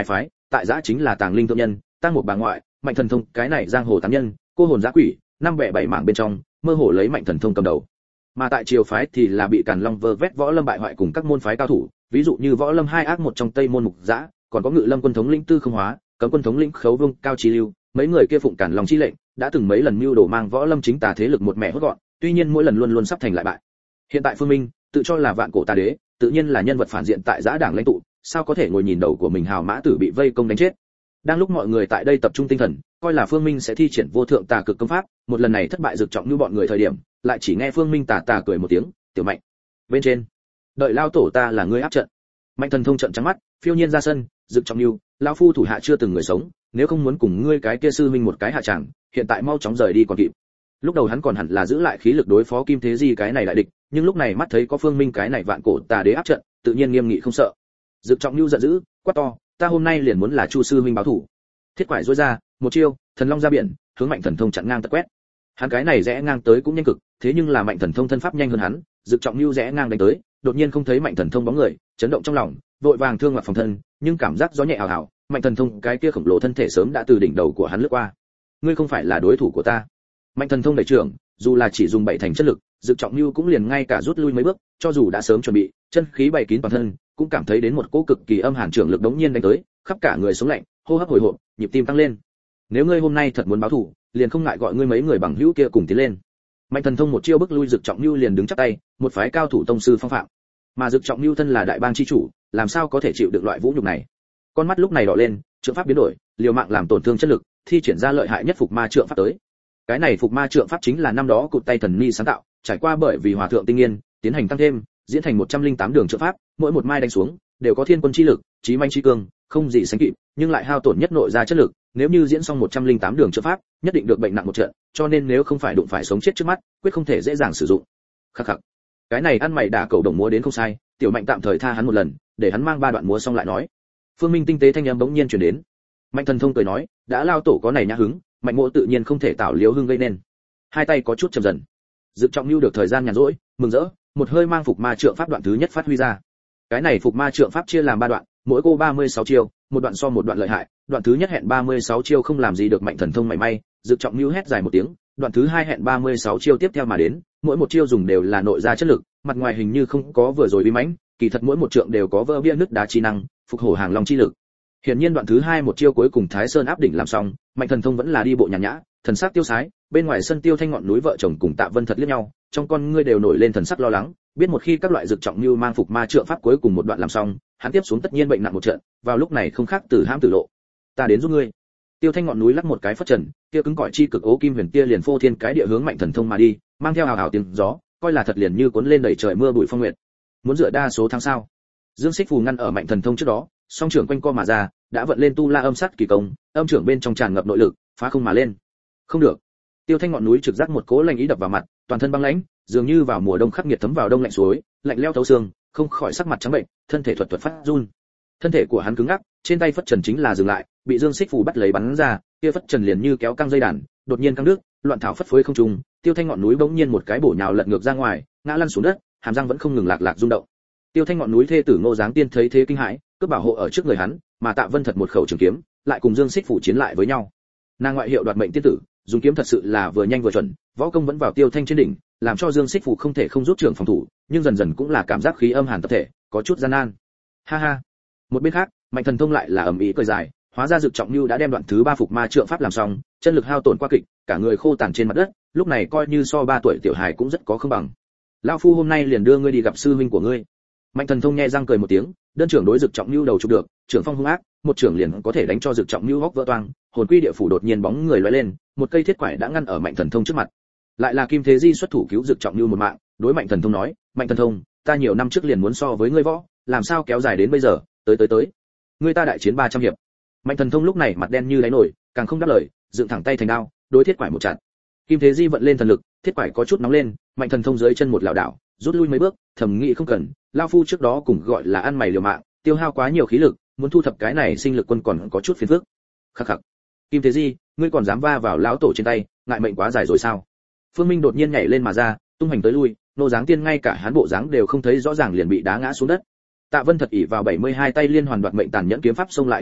tại giã chính là tàng linh thượng nhân, tăng một bà ngoại, Mạnh Thần Thông cái này giang hồ tán nhân, cô hồn dã quỷ, năm bẻ bảy mảng bên trong, mơ hồ lấy Mạnh Thần Thông cầm đầu. Mà tại triều phái thì là bị Càn Long vơ vét võ lâm bại hoại cùng các môn phái cao thủ, ví dụ như võ lâm hai ác một trong Tây môn Mục Giã, còn có Ngự Lâm quân thống lĩnh Tư Không Hóa, Cấm quân thống lĩnh Khấu Vương Cao Chí Lưu, mấy người kia phụng Càn Long chi lệnh, đã từng mấy lần mưu đồ mang võ lâm chính tà thế lực một mẹ hốt gọn, tuy nhiên mỗi lần luôn luôn sắp thành lại bại. Hiện tại Phương Minh, tự cho là vạn cổ tà đế, tự nhiên là nhân vật phản diện tại Giã đảng lãnh tụ, sao có thể ngồi nhìn đầu của mình hào mã tử bị vây công đánh chết. Đang lúc mọi người tại đây tập trung tinh thần, coi là Phương Minh sẽ thi triển vô thượng tà cực công pháp, một lần này thất bại rực trọng như bọn người thời điểm, lại chỉ nghe Phương Minh tà tà cười một tiếng, "Tiểu Mạnh, bên trên, đợi lao tổ ta là ngươi áp trận." Mạnh Thần Thông trợn trắng mắt, phiêu nhiên ra sân, rực trọng như, lão phu thủ hạ chưa từng người sống, nếu không muốn cùng ngươi cái kia sư minh một cái hạ tràng, hiện tại mau chóng rời đi còn kịp. Lúc đầu hắn còn hẳn là giữ lại khí lực đối phó Kim Thế Di cái này đại địch, nhưng lúc này mắt thấy có Phương Minh cái này vạn cổ tà đế áp trận, tự nhiên nghiêm nghị không sợ. Dực Trọng Nưu giận dữ, quát to, "Ta hôm nay liền muốn là Chu sư huynh báo thủ." Thiết quải rũa ra, một chiêu, thần long ra biển, hướng Mạnh Thần Thông chặn ngang tật quét. Hắn cái này rẽ ngang tới cũng nhanh cực, thế nhưng là Mạnh Thần Thông thân pháp nhanh hơn hắn, Dực Trọng Nưu rẽ ngang đánh tới, đột nhiên không thấy Mạnh Thần Thông bóng người, chấn động trong lòng, vội vàng thương ngoặt phòng thân, nhưng cảm giác gió nhẹ ảo ảo, Mạnh Thần Thông cái kia khổng lồ thân thể sớm đã từ đỉnh đầu của hắn lướt qua. "Ngươi không phải là đối thủ của ta." Mạnh Thần Thông đẩy trưởng, dù là chỉ dùng bảy thành chất lực, Dực Trọng Nưu cũng liền ngay cả rút lui mấy bước, cho dù đã sớm chuẩn bị, chân khí bày kín toàn thân, cũng cảm thấy đến một cỗ cực kỳ âm hàn trưởng lực đống nhiên đánh tới, khắp cả người sống lạnh, hô hấp hồi hộp, nhịp tim tăng lên. "Nếu ngươi hôm nay thật muốn báo thù, liền không ngại gọi ngươi mấy người bằng hữu kia cùng tiến lên." Mạnh Thần Thông một chiêu bức lui Dực Trọng Nưu liền đứng chắp tay, một phái cao thủ tông sư phong phạm. Mà Dực Trọng Nưu thân là đại bang chi chủ, làm sao có thể chịu được loại vũ nhục này? Con mắt lúc này đỏ lên, trượng pháp biến đổi, liều mạng làm tổn thương chất lực, thi triển ra lợi hại nhất phục ma trượng pháp tới. Cái này phục ma trượng pháp chính là năm đó cụt tay thần ni sáng tạo, trải qua bởi vì hòa thượng tinh nghiên tiến hành tăng thêm, diễn thành 108 đường trượng pháp, mỗi một mai đánh xuống đều có thiên quân chi lực, chí manh chí cường, không gì sánh kịp, nhưng lại hao tổn nhất nội ra chất lực, nếu như diễn xong 108 đường trượng pháp, nhất định được bệnh nặng một trận, cho nên nếu không phải đụng phải sống chết trước mắt, quyết không thể dễ dàng sử dụng. Khắc khắc. Cái này ăn mày đả cầu đồng múa đến không sai, Tiểu Mạnh tạm thời tha hắn một lần, để hắn mang ba đoạn múa xong lại nói. Phương Minh tinh tế thanh âm bỗng nhiên truyền đến. Mạnh Thần Thông cười nói, đã lao tổ có này nhã hứng, Mạnh Mộ tự nhiên không thể tạo liếu hưng gây nên. Hai tay có chút chậm dần. Dực Trọng Nưu được thời gian nhàn rỗi, mừng rỡ, một hơi mang phục ma trượng pháp đoạn thứ nhất phát huy ra. Cái này phục ma trượng pháp chia làm ba đoạn, mỗi cô 36 chiêu, một đoạn so một đoạn lợi hại, đoạn thứ nhất hẹn 36 chiêu không làm gì được Mạnh Thần Thông mảy may, Dực Trọng Nưu hét dài một tiếng, đoạn thứ hai hẹn 36 chiêu tiếp theo mà đến, mỗi một chiêu dùng đều là nội ra chất lực, mặt ngoài hình như không có vừa rồi uy mãnh, kỳ thật mỗi một trượng đều có vỡ bia nứt đá chi năng, phục hổ hàng long chi lực. Hiển nhiên đoạn thứ hai một chiêu cuối cùng Thái Sơn áp đỉnh làm xong, Mạnh Thần Thông vẫn là đi bộ nhàn nhã, thần sắc tiêu sái, bên ngoài sân Tiêu Thanh ngọn núi vợ chồng cùng Tạ Vân thật liếc nhau, trong con ngươi đều nổi lên thần sắc lo lắng, biết một khi các loại Dực Trọng Nưu mang phục ma trượng pháp cuối cùng một đoạn làm xong, hắn tiếp xuống tất nhiên bệnh nặng một trận, vào lúc này không khác tử hãm tử lộ. Ta đến giúp ngươi. Tiêu Thanh ngọn núi lắc một cái phất trần, kia cứng cỏi chi cực ố kim huyền kia liền phô thiên cái địa hướng Mạnh Thần Thông mà đi, mang theo hào hào tiếng gió, coi là thật liền như cuốn lên đầy trời mưa bụi phong nguyệt. Muốn dựa đa số tháng sao? Dương Xích Phù ngăn ở Mạnh Thần Thông trước đó, song trưởng quanh co mà ra, đã vận lên tu la âm sát kỳ công, âm trưởng bên trong tràn ngập nội lực, phá không mà lên. Không được. Tiêu Thanh ngọn núi trực giác một cỗ lạnh ý đập vào mặt, toàn thân băng lãnh, dường như vào mùa đông khắc nghiệt thấm vào đông lạnh suối, lạnh lẽo thấu xương, không khỏi sắc mặt trắng bệnh, thân thể thuật phát run. Thân thể của hắn cứng ngắc, trên tay phất trần chính là dừng lại, bị Dương Xích Phù bắt lấy bắn ra, kia phất trần liền như kéo căng dây đàn, đột nhiên căng đứt, loạn thảo phất phới không trung, Tiêu Thanh ngọn núi bỗng nhiên một cái bổ nhào lật ngược ra ngoài, ngã lăn xuống đất, hàm răng vẫn không ngừng lạc lạc rung động. Tiêu Thanh ngọn núi thê tử Ngô Giáng Tiên thấy thế kinh hãi, cướp bảo hộ ở trước người hắn, mà Tạ Vân thật một khẩu trường kiếm, lại cùng Dương Xích Phù chiến lại với nhau. Nàng ngoại hiệu đoạt mệnh tiên tử, dùng kiếm thật sự là vừa nhanh vừa chuẩn, võ công vẫn vào Tiêu Thanh trên đỉnh, làm cho Dương Xích Phù không thể không rút trường phòng thủ, nhưng dần dần cũng là cảm giác khí âm hàn tập thể, có chút gian nan. Ha ha. Một bên khác, Mạnh Thần Thông lại là ầm ĩ cười dài, hóa ra Dực Trọng Nưu đã đem đoạn thứ ba phục ma trượng pháp làm xong, chân lực hao tổn quá kịch, cả người khô tàn trên mặt đất, lúc này coi như so 3 tuổi tiểu hài cũng rất có không bằng. Lão phu hôm nay liền đưa ngươi đi gặp sư huynh của ngươi. Mạnh Thần Thông nghe răng cười một tiếng, đơn trưởng đối Dực Trọng Nưu đầu chụp được, trưởng phong hung ác, một trưởng liền có thể đánh cho Dực Trọng Nưu hốc vỡ toang, hồn quy địa phủ đột nhiên bóng người lóe lên, một cây thiết quải đã ngăn ở Mạnh Thần Thông trước mặt. Lại là Kim Thế Di xuất thủ cứu Dực Trọng Nưu một mạng, đối Mạnh Thần Thông nói, Mạnh Thần Thông, ta nhiều năm trước liền muốn so với ngươi võ, làm sao kéo dài đến bây giờ, tới. Ngươi ta đại chiến 300 hiệp. Mạnh Thần Thông lúc này mặt đen như đáy nổi, càng không đáp lời, dựng thẳng tay thành đao, đối thiết quải một chặt. Kim Thế Di vận lên thần lực, thiết quải có chút nóng lên, Mạnh Thần Thông dưới chân một lảo đảo, rút lui mấy bước, thầm nghĩ không cần, lão phu trước đó cùng gọi là ăn mày liều mạng, tiêu hao quá nhiều khí lực, muốn thu thập cái này sinh lực quân còn có chút phiền phức. Khắc khắc. Kim Thế Di, ngươi còn dám va vào lão tổ trên tay, ngại mệnh quá dài rồi sao? Phương Minh đột nhiên nhảy lên mà ra, tung hành tới lui, Nô Giáng Tiên ngay cả hắn bộ dáng đều không thấy rõ ràng liền bị đá ngã xuống đất. Tạ Vân thật ỷ vào 72 tay liên hoàn đoạt mệnh tàn nhẫn kiếm pháp xông lại yểm hộ,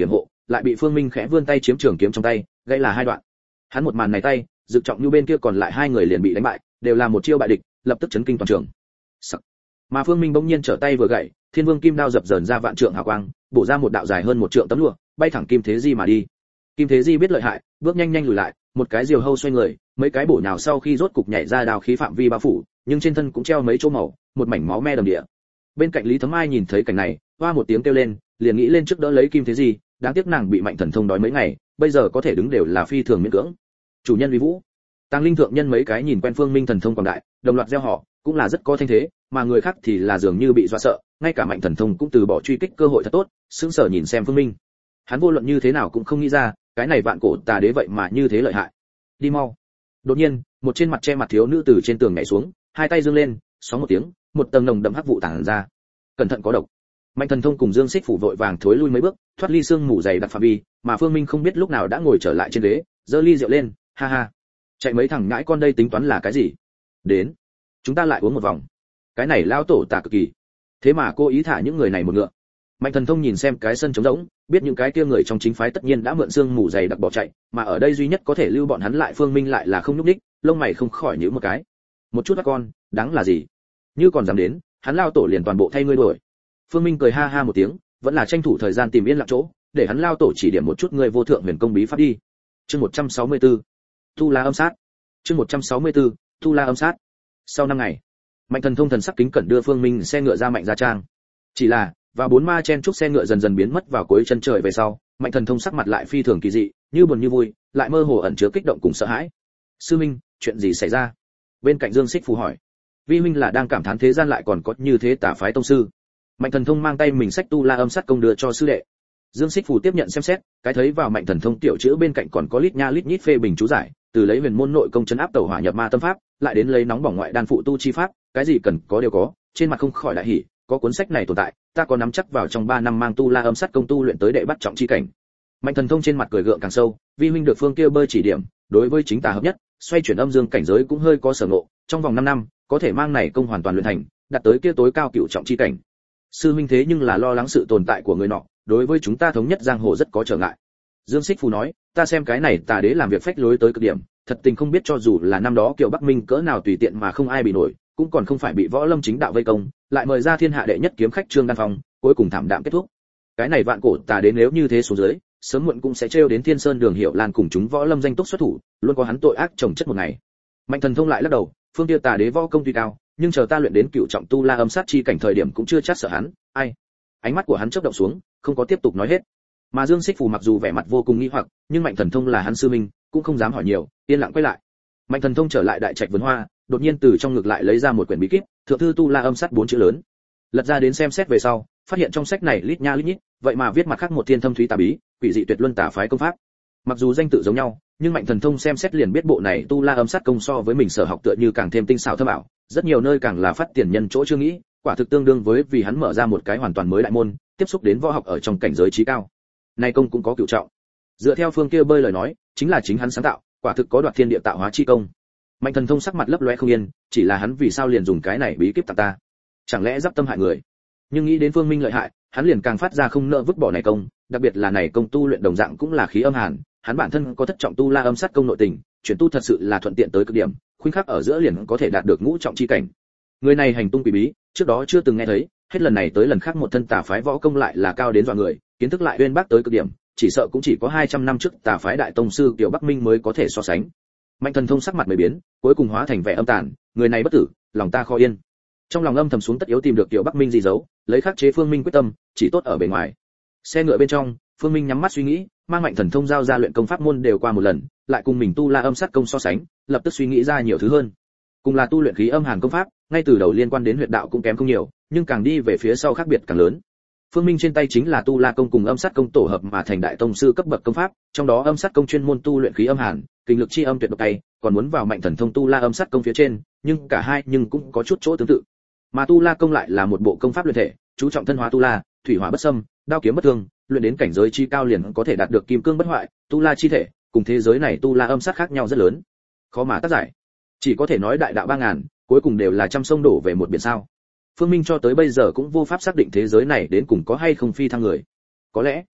lại bị Phương Minh khẽ vươn tay chiếm trường kiếm trong tay, gãy là hai đoạn. Hắn một màn này tay, Dực Trọng Nhu bên kia còn lại hai người liền bị đánh bại, đều là một chiêu bại địch, lập tức chấn kinh toàn trường. Sắc. Mà Phương Minh bỗng nhiên trở tay vừa gãy, Thiên Vương kim đao dập dờn ra vạn trượng hào quang, bổ ra một đạo dài hơn một trượng tấm lụa, bay thẳng Kim Thế Di mà đi. Kim Thế Di biết lợi hại, bước nhanh nhanh lùi lại, một cái diều hâu xoay người, mấy cái bổ nhào sau khi rốt cục nhảy ra đao khí phạm vi bao phủ, nhưng trên thân cũng treo mấy chỗ màu, một mảnh máu me đầm địa. Bên cạnh Lý Thấm Ai nhìn thấy cảnh này, hoa một tiếng kêu lên, liền nghĩ lên trước đỡ lấy Kim Thế Di, đáng tiếc nàng bị Mạnh Thần Thông đói mấy ngày, bây giờ có thể đứng đều là phi thường miễn cưỡng. Chủ nhân uy vũ. Tàng Linh thượng nhân mấy cái nhìn quen Phương Minh thần thông quảng đại, đồng loạt reo hò, cũng là rất có thanh thế, mà người khác thì là dường như bị dọa sợ, ngay cả Mạnh Thần Thông cũng từ bỏ truy kích cơ hội thật tốt, sững sờ nhìn xem Phương Minh. Hắn vô luận như thế nào cũng không nghĩ ra, cái này vạn cổ tà đế vậy mà như thế lợi hại. Đi mau. Đột nhiên, một trên mặt che mặt thiếu nữ từ trên tường nhảy xuống, hai tay giương lên, sóng một tiếng, một tầng nồng đậm hắc vụ tản ra. Cẩn thận có độc. Mạnh Thần Thông cùng Dương Xích Phủ vội vàng thối lui mấy bước, thoát ly sương mù dày đặc phạm vi, mà Phương Minh không biết lúc nào đã ngồi trở lại trên ghế, giơ ly rượu lên, ha ha. Chạy mấy thằng ngãi con đây tính toán là cái gì? Đến, chúng ta lại uống một vòng. Cái này lao tổ tà cực kỳ. Thế mà cô ý thả những người này một ngựa. Mạnh Thần Thông nhìn xem cái sân trống rỗng, biết những cái kia người trong chính phái tất nhiên đã mượn sương mù dày đặc bỏ chạy, mà ở đây duy nhất có thể lưu bọn hắn lại Phương Minh lại là không nhúc nhích, lông mày không khỏi nhíu một cái. Một chút các con, đáng là gì? Như còn dám đến, hắn lao tổ liền toàn bộ thay ngươi đuổi. Phương Minh cười ha ha một tiếng, vẫn là tranh thủ thời gian tìm yên lặng chỗ, để hắn lao tổ chỉ điểm một chút ngươi vô thượng huyền công bí pháp đi. Chương 164. Tu La âm sát. Chương 164. Tu La âm sát. Sau 5 ngày, Mạnh Thần Thông thần sắc kính cẩn đưa Phương Minh xe ngựa ra Mạnh gia trang. Chỉ là, và bốn ma chen chúc xe ngựa dần dần biến mất vào cuối chân trời về sau, Mạnh Thần Thông sắc mặt lại phi thường kỳ dị, như buồn như vui, lại mơ hồ ẩn chứa kích động cùng sợ hãi. Sư Minh, chuyện gì xảy ra? Bên cạnh Dương Xích Phù hỏi. Vi huynh là đang cảm thán thế gian lại còn có như thế tà phái tông sư. Mạnh Thần Thông mang tay mình sách Tu La âm sát công đưa cho sư đệ. Dương Xích Phù tiếp nhận xem xét, cái thấy vào Mạnh Thần Thông tiểu chữ bên cạnh còn có lít nha lít nhít phê bình chú giải, từ lấy huyền môn nội công trấn áp tẩu hỏa nhập ma tâm pháp, lại đến lấy nóng bỏng ngoại đan phụ tu chi pháp, cái gì cần có đều có, trên mặt không khỏi đại hỉ, có cuốn sách này tồn tại, ta có nắm chắc vào trong 3 năm mang Tu La âm sát công tu luyện tới đệ bắt trọng chi cảnh. Mạnh Thần Thông trên mặt cười gượng càng sâu, vi huynh được phương kia bơi chỉ điểm, đối với chính tà hợp nhất, xoay chuyển âm dương cảnh giới cũng hơi có sở ngộ, trong vòng 5 năm, có thể mang này công hoàn toàn luyện thành, đạt tới kia tối cao cửu trọng chi cảnh. Sư huynh thế nhưng là lo lắng sự tồn tại của người nọ, đối với chúng ta thống nhất giang hồ rất có trở ngại. Dương Xích Phù nói, ta xem cái này tà đế làm việc phách lối tới cực điểm, thật tình không biết cho dù là năm đó Kiều Bắc Minh cỡ nào tùy tiện mà không ai bị nổi, cũng còn không phải bị võ lâm chính đạo vây công, lại mời ra thiên hạ đệ nhất kiếm khách Trương Đan Phong, cuối cùng thảm đạm kết thúc. Cái này vạn cổ tà đế nếu như thế xuống dưới, sớm muộn cũng sẽ trêu đến Thiên Sơn Đường Hiểu Lan cùng chúng võ lâm danh túc xuất thủ, luôn có hắn tội ác chồng chất một ngày. Mạnh Thần Thông lại lắc đầu, phương kia tà đế võ công tuy cao, nhưng chờ ta luyện đến cựu trọng Tu La âm sát chi cảnh thời điểm cũng chưa chắc sợ hắn. Ai? Ánh mắt của hắn chớp động xuống, không có tiếp tục nói hết. Mà Dương Xích Phù mặc dù vẻ mặt vô cùng nghi hoặc, nhưng Mạnh Thần Thông là hắn sư minh, cũng không dám hỏi nhiều, yên lặng quay lại. Mạnh Thần Thông trở lại đại trạch vườn hoa, đột nhiên từ trong ngực lại lấy ra một quyển bí kíp, thượng thư Tu La âm sát 4 chữ lớn. Lật ra đến xem xét về sau, phát hiện trong sách này lít nha lít nhít, vậy mà viết mặt khác một thiên thâm thúy tà bí, quỷ dị tuyệt luân tà phái công pháp. Mặc dù danh tự giống nhau, nhưng Mạnh Thần Thông xem xét liền biết bộ này Tu La âm sát công so với mình sở học tựa như càng thêm tinh xảo thâm ảo, rất nhiều nơi càng là phát tiền nhân chỗ chưa nghĩ, quả thực tương đương với vì hắn mở ra một cái hoàn toàn mới đại môn, tiếp xúc đến võ học ở trong cảnh giới trí cao. Này công cũng có cửu trọng. Dựa theo phương kia bơi lời nói, chính là chính hắn sáng tạo, quả thực có đoạt thiên địa tạo hóa chi công. Mạnh Thần Thông sắc mặt lấp lóe không yên, chỉ là hắn vì sao liền dùng cái này bí kíp tặng ta? Chẳng lẽ giáp tâm hại người? Nhưng nghĩ đến Phương Minh lợi hại, hắn liền càng phát ra không nỡ vứt bỏ này công, đặc biệt là này công tu luyện đồng dạng cũng là khí âm hàn, hắn bản thân có thất trọng Tu La âm sát công nội tình, chuyển tu thật sự là thuận tiện tới cực điểm, khuynh khắc ở giữa liền có thể đạt được ngũ trọng chi cảnh. Người này hành tung quỷ bí, trước đó chưa từng nghe thấy, hết lần này tới lần khác một thân tà phái võ công lại là cao đến dọa người, kiến thức lại uyên bác tới cực điểm, chỉ sợ cũng chỉ có 200 năm trước tà phái đại tông sư Kiều Bắc Minh mới có thể so sánh. Mạnh Thần Thông sắc mặt mới biến, cuối cùng hóa thành vẻ âm tàn, người này bất tử, lòng ta khó yên. Trong lòng âm thầm xuống tất yếu tìm được Kiều Bắc Minh gì giấu, lấy khắc chế Phương Minh quyết tâm, chỉ tốt ở bề ngoài. Xe ngựa bên trong, Phương Minh nhắm mắt suy nghĩ, mang Mạnh Thần Thông giao ra luyện công pháp môn đều qua một lần, lại cùng mình Tu La âm sát công so sánh, lập tức suy nghĩ ra nhiều thứ hơn. Cùng là tu luyện khí âm hàn công pháp, ngay từ đầu liên quan đến huyệt đạo cũng kém không nhiều, nhưng càng đi về phía sau khác biệt càng lớn. Phương Minh trên tay chính là Tu La công cùng âm sát công tổ hợp mà thành đại tông sư cấp bậc công pháp, trong đó âm sát công chuyên môn tu luyện khí âm hàn, kinh lực chi âm tuyệt độc tay, còn muốn vào Mạnh Thần Thông Tu La âm sát công phía trên, nhưng cả hai cũng có chút chỗ tương tự. Mà Tu La công lại là một bộ công pháp luyện thể, chú trọng thân hóa Tu La, thủy hỏa bất xâm, đao kiếm bất thương, luyện đến cảnh giới chi cao liền có thể đạt được kim cương bất hoại, Tu La chi thể, cùng thế giới này Tu La âm sát khác nhau rất lớn, khó mà tác giải. Chỉ có thể nói đại đạo 3000, cuối cùng đều là trăm sông đổ về một biển sao. Phương Minh cho tới bây giờ cũng vô pháp xác định thế giới này đến cùng có hay không phi thăng người. Có lẽ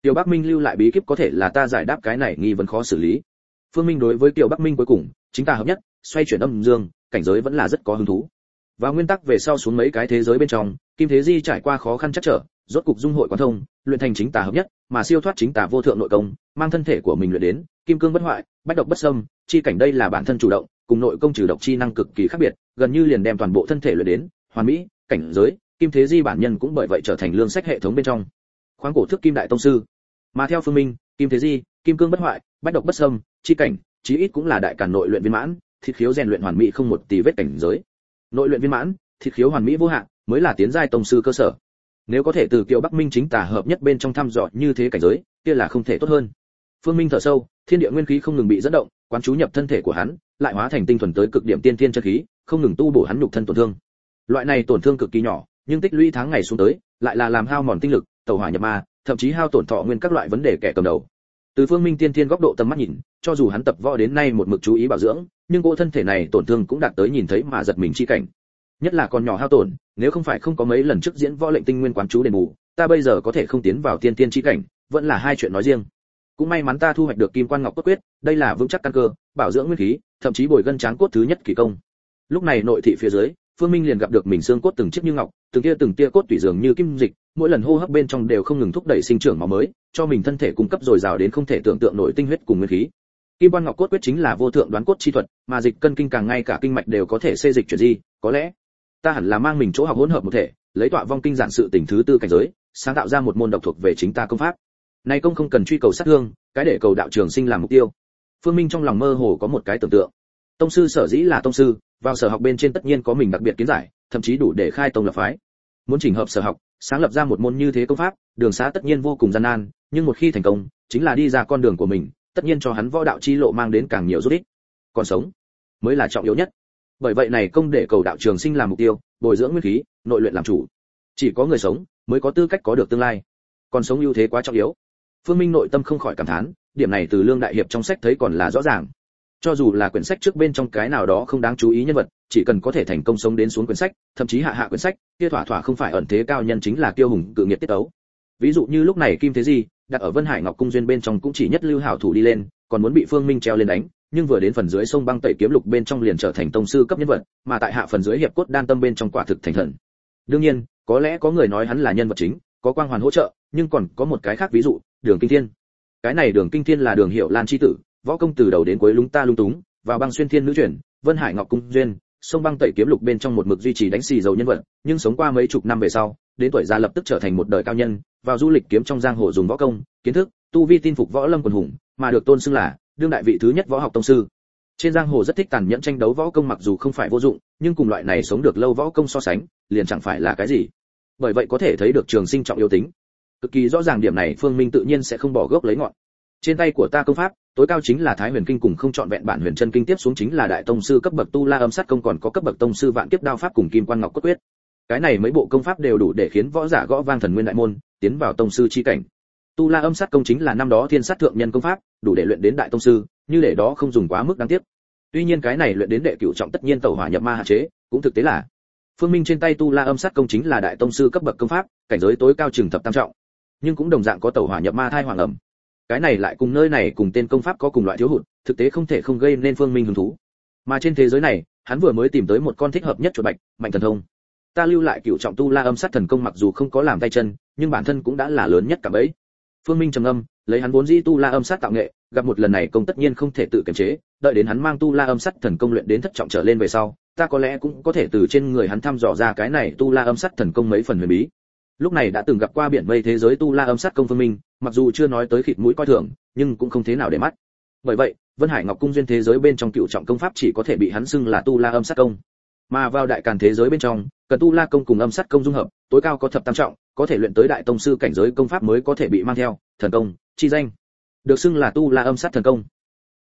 Tiểu Bắc Minh lưu lại bí kíp có thể là ta giải đáp cái này nghi vấn khó xử lý. Phương Minh đối với Tiểu Bắc Minh cuối cùng chính ta hợp nhất, xoay chuyển âm dương, cảnh giới vẫn là rất có hứng thú. Và nguyên tắc về sau xuống mấy cái thế giới bên trong, Kim Thế Di trải qua khó khăn chắc trở, rốt cục dung hội quán thông, luyện thành chính tà hợp nhất, mà siêu thoát chính tà vô thượng nội công, mang thân thể của mình luyện đến kim cương bất hoại, bách độc bất xâm, chi cảnh đây là bản thân chủ động, cùng nội công trừ độc chi năng cực kỳ khác biệt, gần như liền đem toàn bộ thân thể luyện đến hoàn mỹ, cảnh giới, Kim Thế Di bản nhân cũng bởi vậy trở thành lương sách hệ thống bên trong khoáng cổ thức kim đại tông sư. Mà theo Phương Minh, Kim Thế Di, kim cương bất hoại, bách độc bất xâm, chi cảnh, chí ít cũng là đại càn nội luyện viên mãn, thịt khiếu rèn luyện hoàn mỹ không một tì vết cảnh giới. Nội luyện viên mãn, thịt khiếu hoàn mỹ vô hạn, mới là tiến giai tông sư cơ sở. Nếu có thể từ Kiều Bắc Minh chính tà hợp nhất bên trong thăm dò như thế cảnh giới, kia là không thể tốt hơn. Phương Minh thở sâu, thiên địa nguyên khí không ngừng bị dẫn động, quán chú nhập thân thể của hắn, lại hóa thành tinh thuần tới cực điểm tiên thiên chân khí, không ngừng tu bổ hắn nhục thân tổn thương. Loại này tổn thương cực kỳ nhỏ, nhưng tích lũy tháng ngày xuống tới, lại là làm hao mòn tinh lực, tẩu hỏa nhập ma, thậm chí hao tổn thọ nguyên các loại vấn đề kẻ cầm đầu. Từ Phương Minh tiên thiên góc độ tầm mắt nhìn, cho dù hắn tập võ đến nay một mực chú ý bảo dưỡng, nhưng cỗ thân thể này tổn thương cũng đạt tới nhìn thấy mà giật mình chi cảnh. Nhất là còn nhỏ hao tổn, nếu không phải không có mấy lần trước diễn võ lệnh tinh nguyên quán chú đền bù, ta bây giờ có thể không tiến vào tiên tiên chi cảnh, vẫn là hai chuyện nói riêng. Cũng may mắn ta thu hoạch được Kim Quan Ngọc Cốt Quyết, đây là vững chắc căn cơ, bảo dưỡng nguyên khí, thậm chí bồi gân tráng cốt thứ nhất kỳ công. Lúc này nội thị phía dưới, Phương Minh liền gặp được mình xương cốt từng chiếc như ngọc, từng tia cốt tủy dường như kim dịch, mỗi lần hô hấp bên trong đều không ngừng thúc đẩy sinh trưởng máu mới, cho mình thân thể cung cấp dồi dào đến không thể tưởng tượng nổi tinh huyết cùng nguyên khí. Kim Quan Ngọc Cốt Quyết chính là vô thượng đoán cốt chi thuật, mà dịch cân kinh càng ngay cả kinh mạch đều có thể xê dịch chuyển di, có lẽ ta hẳn là mang mình chỗ học hỗn hợp một thể, lấy tọa vong kinh giản sự tỉnh thứ tư cảnh giới, sáng tạo ra một môn độc thuộc về chính ta công pháp. Này công không cần truy cầu sát thương, cái để cầu đạo trường sinh làm mục tiêu. Phương Minh trong lòng mơ hồ có một cái tưởng tượng. Tông sư sở dĩ là tông sư, vào sở học bên trên tất nhiên có mình đặc biệt kiến giải, thậm chí đủ để khai tông lập phái. Muốn chỉnh hợp sở học, sáng lập ra một môn như thế công pháp, đường xá tất nhiên vô cùng gian nan, nhưng một khi thành công, chính là đi ra con đường của mình, tất nhiên cho hắn võ đạo chi lộ mang đến càng nhiều giúp ích. Còn sống mới là trọng yếu nhất. Bởi vậy này công để cầu đạo trường sinh làm mục tiêu, bồi dưỡng nguyên khí, nội luyện làm chủ. Chỉ có người sống mới có tư cách có được tương lai. Còn sống ưu thế quá trọng yếu. Phương Minh nội tâm không khỏi cảm thán, điểm này từ Lương đại hiệp trong sách thấy còn là rõ ràng. Cho dù là quyển sách trước bên trong cái nào đó không đáng chú ý nhân vật, chỉ cần có thể thành công sống đến xuống quyển sách, thậm chí hạ quyển sách, kia thỏa thỏa không phải ẩn thế cao nhân chính là kiêu hùng cự nghiệt tiết tấu. Ví dụ như lúc này Kim Thế Di, đặt ở Vân Hải Ngọc cung duyên bên trong cũng chỉ nhất lưu hảo thủ đi lên, còn muốn bị Phương Minh treo lên đánh, nhưng vừa đến phần dưới sông băng tẩy kiếm lục bên trong liền trở thành tông sư cấp nhân vật, mà tại hạ phần dưới hiệp cốt đan tâm bên trong quả thực thành thần. Đương nhiên, có lẽ có người nói hắn là nhân vật chính, có quang hoàn hỗ trợ, nhưng còn có một cái khác ví dụ, Đường Kinh Thiên. Cái này Đường Kinh Thiên là Đường Hiệu Lan chi tử, võ công từ đầu đến cuối lúng ta lung túng, vào băng xuyên thiên nữ chuyển, Vân Hải Ngọc cung duyên, sông băng tẩy kiếm lục bên trong một mực duy trì đánh xì dầu nhân vật, nhưng sống qua mấy chục năm về sau, đến tuổi già lập tức trở thành một đời cao nhân, vào du lịch kiếm trong giang hồ dùng võ công, kiến thức, tu vi tin phục võ lâm quần hùng, mà được tôn xưng là đương đại vị thứ nhất võ học tông sư. Trên giang hồ rất thích tàn nhẫn tranh đấu võ công mặc dù không phải vô dụng, nhưng cùng loại này sống được lâu võ công so sánh, liền chẳng phải là cái gì. Bởi vậy có thể thấy được trường sinh trọng yếu tính. Cực kỳ rõ ràng điểm này Phương Minh tự nhiên sẽ không bỏ gốc lấy ngọn. Trên tay của ta công pháp, tối cao chính là Thái Huyền Kinh cùng không chọn vẹn bản Huyền Chân Kinh, tiếp xuống chính là đại tông sư cấp bậc Tu La Âm Sát Công, còn có cấp bậc tông sư Vạn Kiếp Đao Pháp cùng Kim Quan Ngọc Cốt Quyết. Cái này mấy bộ công pháp đều đủ để khiến võ giả gõ vang thần nguyên đại môn, tiến vào tông sư chi cảnh. Tu La Âm Sát Công chính là năm đó thiên sát thượng nhân công pháp, đủ để luyện đến đại tông sư, như để đó không dùng quá mức đáng tiếc. Tuy nhiên cái này luyện đến đệ cửu trọng tất nhiên tẩu hỏa nhập ma hạn chế, cũng thực tế là Phương Minh trên tay Tu La Âm Sát Công chính là đại tông sư cấp bậc công pháp, cảnh giới tối cao chừng thập tam trọng, nhưng cũng đồng dạng có tẩu hỏa nhập ma thai hoàng ẩm. Cái này lại cùng nơi này cùng tên công pháp có cùng loại thiếu hụt, thực tế không thể không gây nên Phương Minh hứng thú. Mà trên thế giới này, hắn vừa mới tìm tới một con thích hợp nhất chuột bạch, Mạnh Thần Thông. Ta lưu lại cửu trọng Tu La Âm Sát Thần Công mặc dù không có làm tay chân, nhưng bản thân cũng đã là lớn nhất cả bấy. Phương Minh trầm ngâm, lấy hắn vốn dĩ Tu La Âm Sát tạo nghệ, gặp một lần này công tất nhiên không thể tự kiềm chế, đợi đến hắn mang Tu La Âm Sát Thần Công luyện đến thất trọng trở lên về sau, ta có lẽ cũng có thể từ trên người hắn thăm dò ra cái này Tu La Âm Sát Thần Công mấy phần huyền bí. Lúc này đã từng gặp qua biển mây thế giới Tu La Âm Sát Công Phương Minh, mặc dù chưa nói tới khịt mũi coi thường, nhưng cũng không thế nào để mắt. Bởi vậy, Vân Hải Ngọc cung duyên thế giới bên trong cựu trọng công pháp chỉ có thể bị hắn xưng là Tu La Âm Sát Công. Mà vào đại càn thế giới bên trong, cần Tu La công cùng Âm Sát công dung hợp, tối cao có thập tam trọng, có thể luyện tới đại tông sư cảnh giới công pháp mới có thể bị mang theo thần công chi danh, được xưng là Tu La Âm Sát Thần Công.